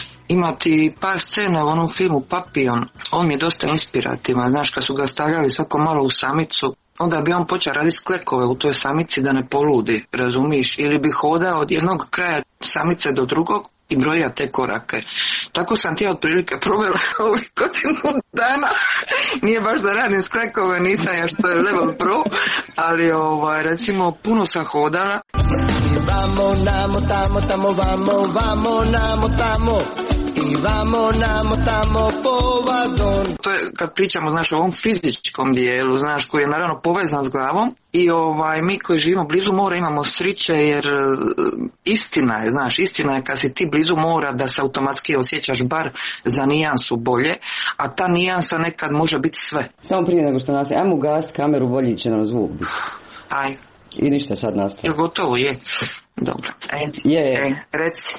Imati par scena u onom filmu Papillon, on mi je dosta inspirativan, znaš, kad su ga stavljali svako malo u samicu, onda bi on počeo raditi sklekove u toj samici da ne poludi, razumiš, ili bi hodao od jednog kraja samice do drugog i broja te korake. Tako sam ti otprilike provela ovih godinu dana. Nije baš da radim sklekove, nisam ja što je level pro, ali ovaj, recimo puno sam hodala. Vamo, namo, tamo, tamo, vamo, vamo, namo, tamo. I vamo, namo, tamo, po vazon. To je kad pričamo, znaš, o ovom fizičkom dijelu, znaš, koji je naravno povezan s glavom. I ovaj, mi koji živimo blizu mora imamo sriće jer istina je, znaš, istina je kad si ti blizu mora da se automatski osjećaš bar za nijansu bolje, a ta nijansa nekad može biti sve. Samo prije nego što nastaje, ajmo ugasiti kameru, bolji će nam zvuk biti. Aj. I ništa sad nastaje. Je gotovo, je. Dobro. E, je, je. E, reci.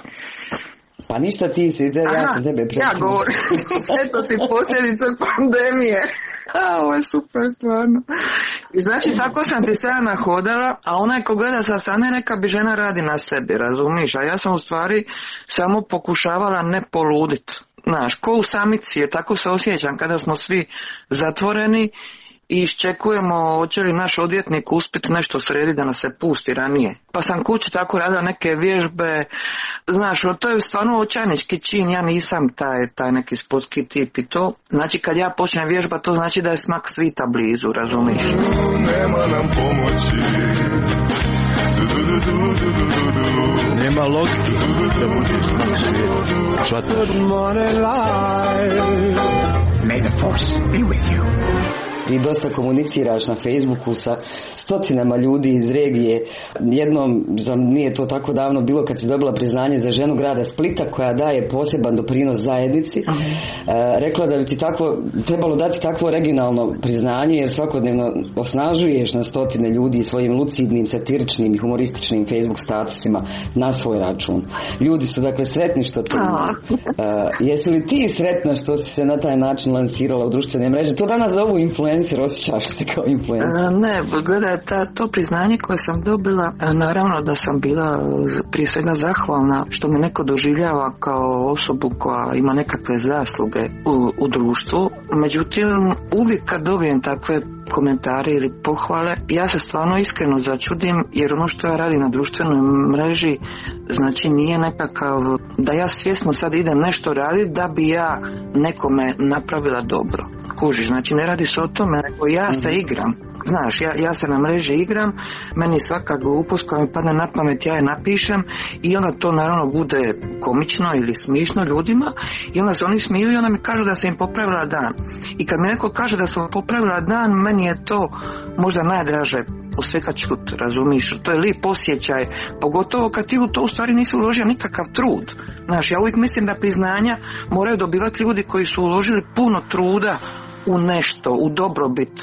Pa ništa ti si, te, ja sam tebe prekinuo. Ja govorim, eto ti posljedice pandemije. A, ovo je super, stvarno. I znači, tako sam ti sada nahodala, a onaj ko gleda sa strane, neka bi žena radi na sebi, razumiš? A ja sam u stvari samo pokušavala ne poludit. Znaš, ko u samici je, tako se osjećam kada smo svi zatvoreni i iščekujemo hoće li naš odvjetnik uspjeti nešto sredi da nas se pusti ranije. Pa sam kući tako radila neke vježbe, znaš, to je stvarno očajnički čin, ja nisam taj, taj neki sportski tip i to. Znači kad ja počnem vježba, to znači da je smak svita blizu, razumiješ? Nema nam pomoći, nema logike da budeš smak svijeta. Shvataš? May the force be with you. I dosta komuniciraš na Facebooku sa stotinama ljudi iz regije. Jednom, nije to tako davno bilo kad si dobila priznanje za ženu grada Splita koja daje poseban doprinos zajednici. E, rekla da bi ti tako, trebalo dati takvo regionalno priznanje jer svakodnevno osnažuješ na stotine ljudi svojim lucidnim, satiričnim i humorističnim Facebook statusima na svoj račun. Ljudi su dakle sretni što to ima. E, jesi li ti sretna što si se na taj način lansirala u društvene mreže? To danas zovu influencer. Osjećaš se kao influencer? Ne, gledaj, ta, to priznanje koje sam dobila, naravno da sam bila prije svega zahvalna što me neko doživljava kao osobu koja ima nekakve zasluge u, u društvu. Međutim, uvijek kad dobijem takve komentare ili pohvale, ja se stvarno iskreno začudim jer ono što ja radim na društvenoj mreži znači nije nekakav da ja svjesno sad idem nešto raditi da bi ja nekome napravila dobro. Kužiš, znači ne radi se o tome, nego ja se igram. Znaš, ja, ja se na mreži igram, meni svaka glupost koja mi padne na pamet ja je napišem i onda to naravno bude komično ili smišno ljudima i onda se oni smiju i onda mi kažu da sam im popravila dan. I kad mi neko kaže da sam popravila dan, meni je to možda najdraže u svega čut, razumiš, to je lijep osjećaj, pogotovo kad ti u to u stvari nisi uložio nikakav trud. Znaš, ja uvijek mislim da priznanja moraju dobivati ljudi koji su uložili puno truda u nešto, u dobrobit,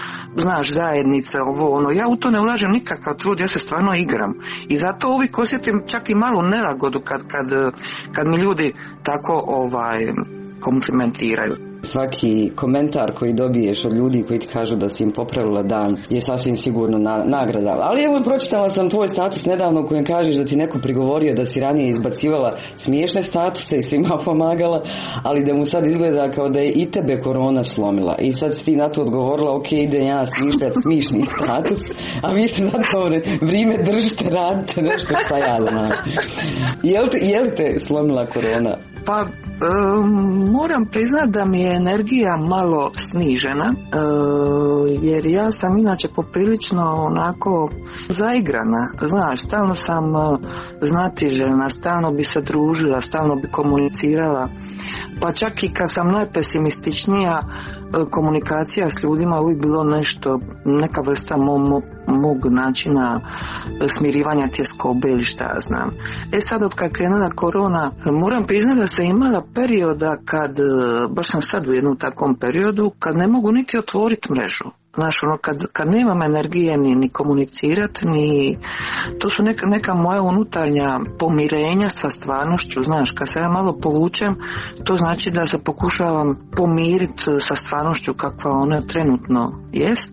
znaš, zajednice, ovo, ono. Ja u to ne ulažem nikakav trud, ja se stvarno igram. I zato uvijek osjetim čak i malu nelagodu kad, kad, kad mi ljudi tako ovaj komplimentiraju. Svaki komentar koji dobiješ od ljudi koji ti kažu da si im popravila dan je sasvim sigurno na, nagrada. Ali evo, pročitala sam tvoj status nedavno u kojem kažeš da ti neko prigovorio da si ranije izbacivala smiješne statuse i svima pomagala, ali da mu sad izgleda kao da je i tebe korona slomila. I sad si ti na to odgovorila, ok, idem ja smišljati smišni status, a vi ste zatovore, vrijeme držite, radite nešto šta ja znam. Je li te, je li te slomila korona? Pa moram priznati da mi je energija malo snižena, e, jer ja sam inače poprilično onako zaigrana, znaš, stalno sam znatiželjna, stalno bi se družila, stalno bi komunicirala, pa čak i kad sam najpesimističnija, komunikacija s ljudima uvijek bilo nešto, neka vrsta mo, mog načina smirivanja tjeskobe ili šta ja znam. E sad od kad krenula korona, moram priznati da sam imala perioda kad, baš sam sad u jednom takvom periodu, kad ne mogu niti otvoriti mrežu. Znaš, ono, kad, kad nemam energije ni, ni komunicirat, ni... To su neka, neka moja unutarnja pomirenja sa stvarnošću, znaš, kad se ja malo povučem, to znači da se pokušavam pomiriti sa stvarnošću kakva ona trenutno jest.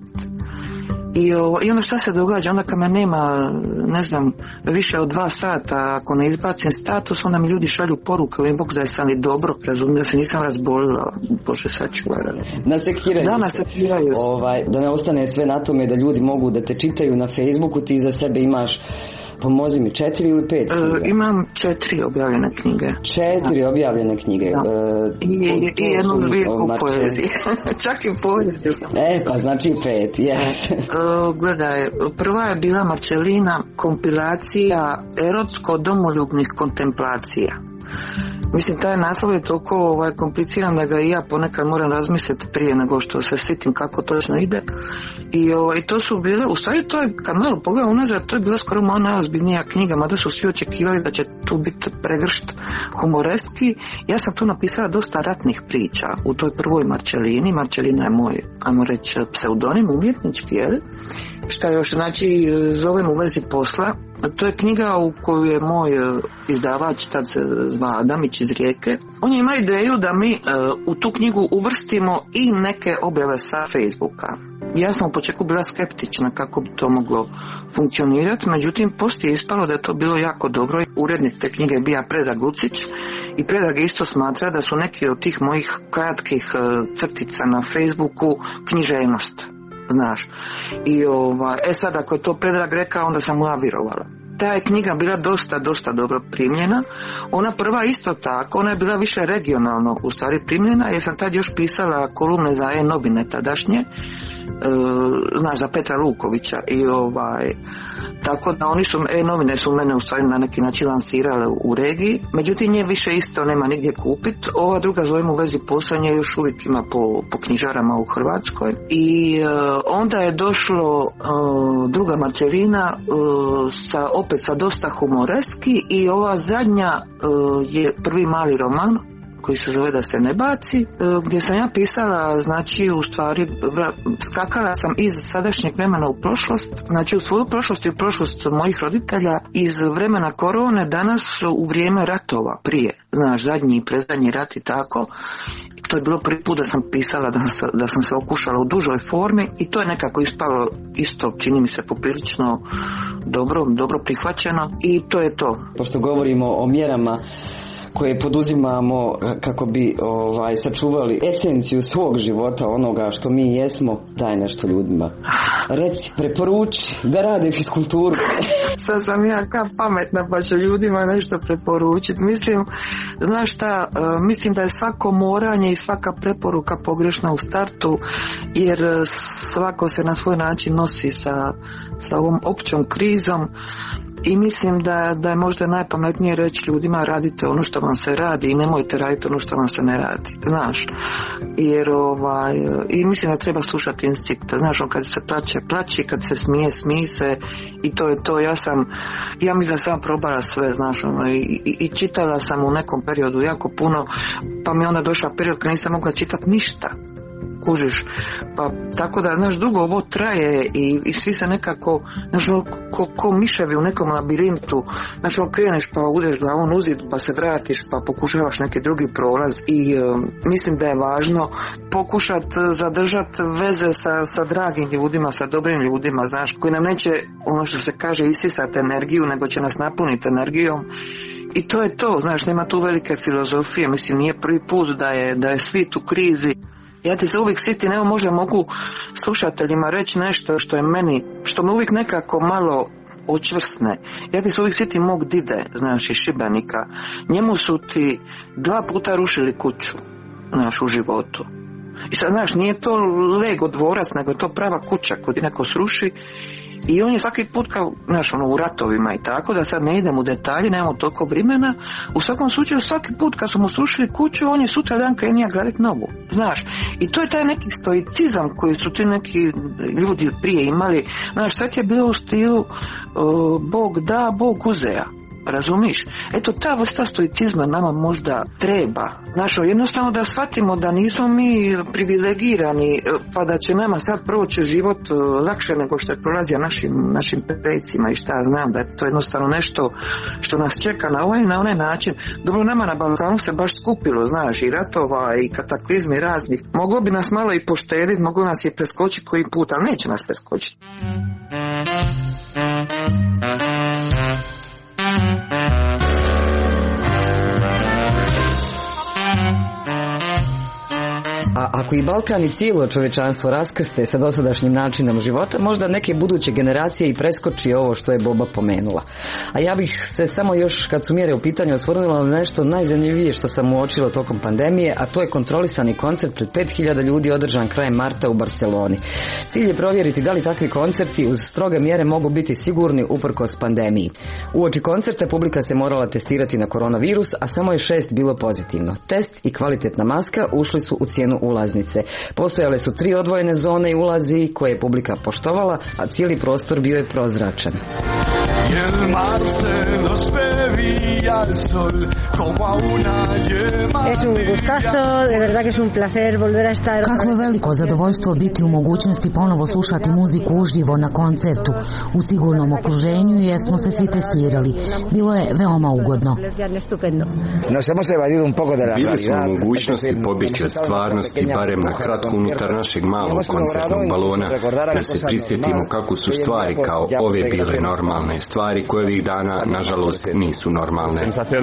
I, o, I onda šta se događa? Onda kad me nema, ne znam, više od dva sata, ako ne izbacim status, onda mi ljudi šalju poruke, ovim Bog da je sam i dobro, razumijem da se nisam razbolila, Bože sačuvaj. Nasekiraju da, nasekiraju se. Ovaj, da ne ostane sve na tome da ljudi mogu da te čitaju na Facebooku, ti za sebe imaš, pomozi mi, četiri ili pet knjiga? E, imam četiri objavljene knjige. Četiri da. objavljene knjige. Da. E, I, i, i jednu zbirku poezije. Čak i poeziju sam. E, pa znači pet, yes. e, Gledaj, prva je bila Marčelina, kompilacija erotsko-domoljubnih kontemplacija. Mislim, taj naslov je toliko ovaj, kompliciran da ga i ja ponekad moram razmisliti prije nego što se sitim kako točno ide. I, ovaj, to su bile, u stvari to je, kad malo pogledam unazad, to je bila skoro moja najozbiljnija knjiga, mada su svi očekivali da će tu biti pregršt humoreski. Ja sam tu napisala dosta ratnih priča u toj prvoj Marčelini. Marčelina je moj, ajmo reći, pseudonim umjetnički, jel? Šta još, znači, zovem u vezi posla. To je knjiga u koju je moj izdavač, tad se zva Adamić iz Rijeke. On je ima ideju da mi uh, u tu knjigu uvrstimo i neke objave sa Facebooka. Ja sam u početku bila skeptična kako bi to moglo funkcionirati, međutim poslije je ispalo da je to bilo jako dobro. Urednik te knjige je bio Predrag Lucić i Predrag isto smatra da su neki od tih mojih kratkih uh, crtica na Facebooku književnost. Znaš, i ova, e sad ako je to Predrag rekao, onda sam mu ja vjerovala. Ta je knjiga bila dosta, dosta dobro primljena. Ona prva isto tako, ona je bila više regionalno u stvari primljena, jer sam tad još pisala kolumne za E-novine tadašnje, e, znaš, za Petra Lukovića i ovaj, tako da oni su, E-novine su mene u stvari na neki način lansirale u, u regiji, međutim nje više isto nema nigdje kupit. Ova druga, zovem u vezi posla, još uvijek ima po, po knjižarama u Hrvatskoj i e, onda je došlo e, druga Marčelina e, sa opet sa dosta humoreski i ova zadnja uh, je prvi mali roman koji se zove Da se ne baci, uh, gdje sam ja pisala, znači u stvari vra, skakala sam iz sadašnjeg vremena u prošlost, znači u svoju prošlost i u prošlost mojih roditelja iz vremena korone, danas u vrijeme ratova prije, znaš, zadnji i predzadnji rat i tako. To je bilo prvi put da sam pisala, da, da sam se okušala u dužoj formi i to je nekako ispalo isto, čini mi se poprilično dobro, dobro prihvaćeno i to je to. Pošto govorimo o mjerama koje poduzimamo kako bi ovaj, sačuvali esenciju svog života, onoga što mi jesmo, daj nešto ljudima. Reci, preporuči da rade fiskulturu. Sad sam ja ka pametna pa ću ljudima nešto preporučiti. Mislim, znaš šta, mislim da je svako moranje i svaka preporuka pogrešna u startu, jer svako se na svoj način nosi sa, sa ovom općom krizom. I mislim da, da je možda najpametnije reći ljudima radite ono što vam se radi i nemojte raditi ono što vam se ne radi, znaš, jer ovaj, i mislim da treba slušati instinkt, znaš, on kad se plaće, plaći, kad se smije, smije se i to je to. Ja sam, ja mislim da sam probala sve, znaš, ono, i, i, i čitala sam u nekom periodu jako puno, pa mi onda došla period kad nisam mogla čitati ništa. Kužiš, pa tako da, znaš, dugo ovo traje i, i svi se nekako, znaš, ko, ko miševi u nekom labirintu, znaš, kreneš pa udeš glavom u zid pa se vratiš pa pokušavaš neki drugi prolaz i um, mislim da je važno pokušat zadržat veze sa, sa dragim ljudima, sa dobrim ljudima, znaš, koji nam neće, ono što se kaže, isisati energiju, nego će nas napuniti energijom. I to je to, znaš, nema tu velike filozofije, mislim, nije prvi put da je, da je svijet u krizi. Ja ti se uvijek sitim, evo možda mogu slušateljima reći nešto što je meni, što me uvijek nekako malo očvrsne. Ja ti se uvijek sjetim mog dide, znaš, iz Šibenika. Njemu su ti dva puta rušili kuću, znaš, u životu. I sad, znaš, nije to Lego dvorac, nego je to prava kuća koju ti neko sruši. I on je svaki put kao, znaš, ono, u ratovima i tako, da sad ne idem u detalje, nemamo toliko vremena. U svakom slučaju, svaki put kad su mu srušili kuću, on je sutra dan krenija graditi novu, znaš. I to je taj neki stoicizam koji su ti neki ljudi prije imali. Znaš, sad je bilo u stilu uh, Bog da, Bog uzea. Razumiš? Eto, ta vrsta stoicizma nama možda treba. Znaš, jednostavno da shvatimo da nismo mi privilegirani, pa da će nama sad proći život lakše nego što je prolazio našim, našim precima i šta znam, da je to jednostavno nešto što nas čeka na ovaj na onaj način. Dobro, nama na Balkanu se baš skupilo, znaš, i ratova i kataklizmi raznih. Moglo bi nas malo i poštediti, moglo nas i preskočiti koji put, ali neće nas preskočiti. A ako i Balkan i cijelo čovječanstvo raskrste sa dosadašnjim načinom života, možda neke buduće generacije i preskoči ovo što je Boba pomenula. A ja bih se samo još, kad su mjere u pitanju, osvrnula na nešto najzanimljivije što sam uočila tokom pandemije, a to je kontrolisani koncert pred pet hiljada ljudi održan krajem marta u Barceloni. Cilj je provjeriti da li takvi koncerti uz stroge mjere mogu biti sigurni uprkos pandemiji. Uoči koncerta publika se morala testirati na koronavirus, a samo je šest bilo pozitivno. Test i kvalitetna maska ušli su u cijenu ulaznice. Postojale su tri odvojene zone i ulazi koje je publika poštovala, a cijeli prostor bio je prozračan. Kakvo veliko zadovoljstvo biti u mogućnosti ponovo slušati muziku uživo na koncertu u sigurnom okruženju, jer smo se svi testirali. Bilo je veoma ugodno. Bili smo u mogućnosti pobjeći od stvarnosti, barem na kratko unutar našeg malog koncertnog balona, da se prisjetimo kako su stvari kao ove bile normalne, stvari koje ovih dana, nažalost, nisu normalne.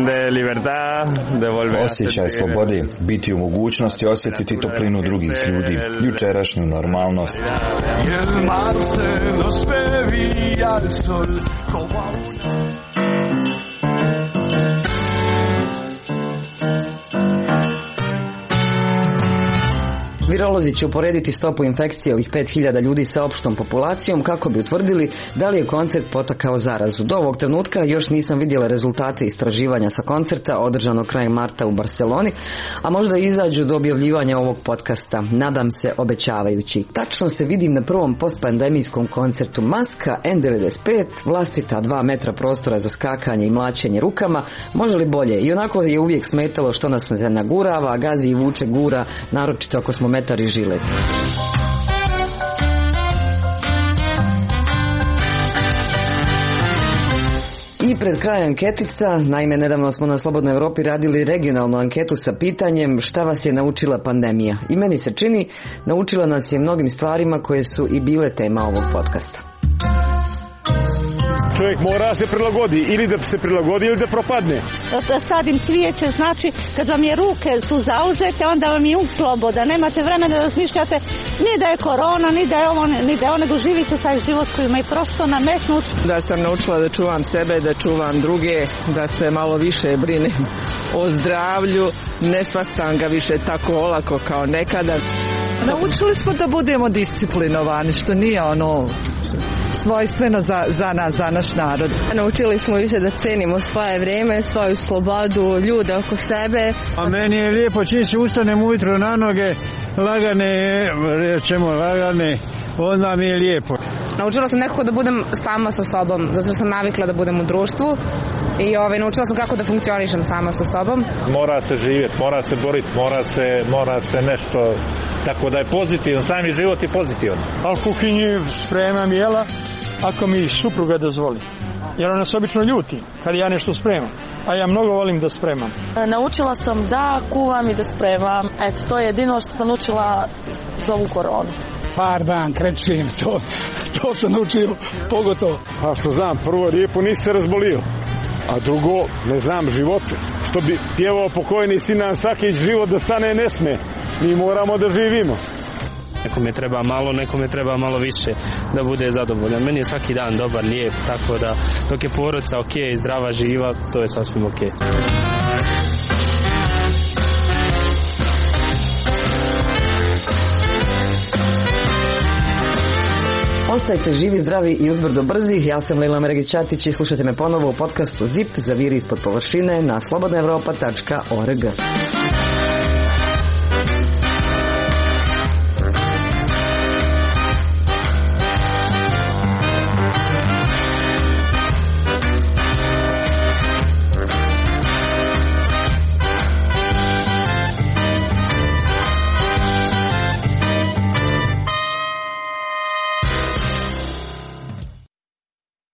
Osjećaj slobode, biti u mogućnosti osjetiti toplinu drugih ljudi, jučerašnju normalnost. Virolozi će uporediti stopu infekcije ovih pet hiljada ljudi sa opštom populacijom kako bi utvrdili da li je koncert potakao zarazu. Do ovog trenutka još nisam vidjela rezultate istraživanja sa koncerta održanog krajem marta u Barceloni, a možda izađu do objavljivanja ovog podcasta. Nadam se obećavajući. Tačno se vidim na prvom postpandemijskom koncertu. Maska N devedeset pet, vlastita dva metra prostora za skakanje i mlaćenje rukama. Može li bolje? I onako je uvijek smetalo što nas se nagurava, gazi i vuče, gura, naročito ako smo metari žilet. I pred kraj anketica, naime nedavno smo na Slobodnoj Europi radili regionalnu anketu sa pitanjem šta vas je naučila pandemija. I meni se čini, naučila nas je mnogim stvarima koje su i bile tema ovog podcasta. Čovjek mora se prilagodi, ili da se prilagodi ili da propadne. Da sadim cvijeće, znači kad vam je ruke su zauzete, onda vam je um sloboda. Nemate vremena da razmišljate ni da je korona, ni da je ovo, ni da je ovo, nego živite taj život koji ima i prosto nametnut. Da sam naučila da čuvam sebe, da čuvam druge, da se malo više brinem o zdravlju, ne shvatam ga više tako olako kao nekada. Naučili smo da budemo disciplinovani, što nije ono svojstveno za, za nas, za naš narod. Naučili smo više da cenimo svoje vrijeme, svoju slobodu, ljude oko sebe. A meni je lijepo čim se ustanem ujutro na noge, lagane, rečemo lagane, onda mi je lijepo. Naučila sam nekako da budem sama sa sobom, zato što sam navikla da budem u društvu i ovaj, naučila sam kako da funkcionišem sama sa sobom. Mora se živjeti, mora se boriti, mora se, mora se nešto, tako da je pozitivno, sami život je pozitivan. A u kuhinji spremam jela ako mi supruga dozvoli. Jer ona se obično ljuti kad ja nešto spremam, a ja mnogo volim da spremam. Naučila sam da kuvam i da spremam. Eto, to je jedino što sam naučila za ovu koronu. Farban, krečim, to, to sam naučio pogotovo. A što znam, prvo lijepo nisi se razbolio, a drugo, ne znam, život, što bi pjevao pokojni Sinan Sakić, život da stane ne sme. Mi moramo da živimo. Nekome treba malo, nekome treba malo više da bude zadovoljan. Meni je svaki dan dobar, lijep, tako da dok je porodica ok, zdrava, živa, to je sasvim ok. Ostajte živi, zdravi i uzbrdo brzi. Ja sam Lejla Meregić-Ćatić i slušajte me ponovo u podcastu Zip, zaviri ispod površine na slobodna evropa tačka org.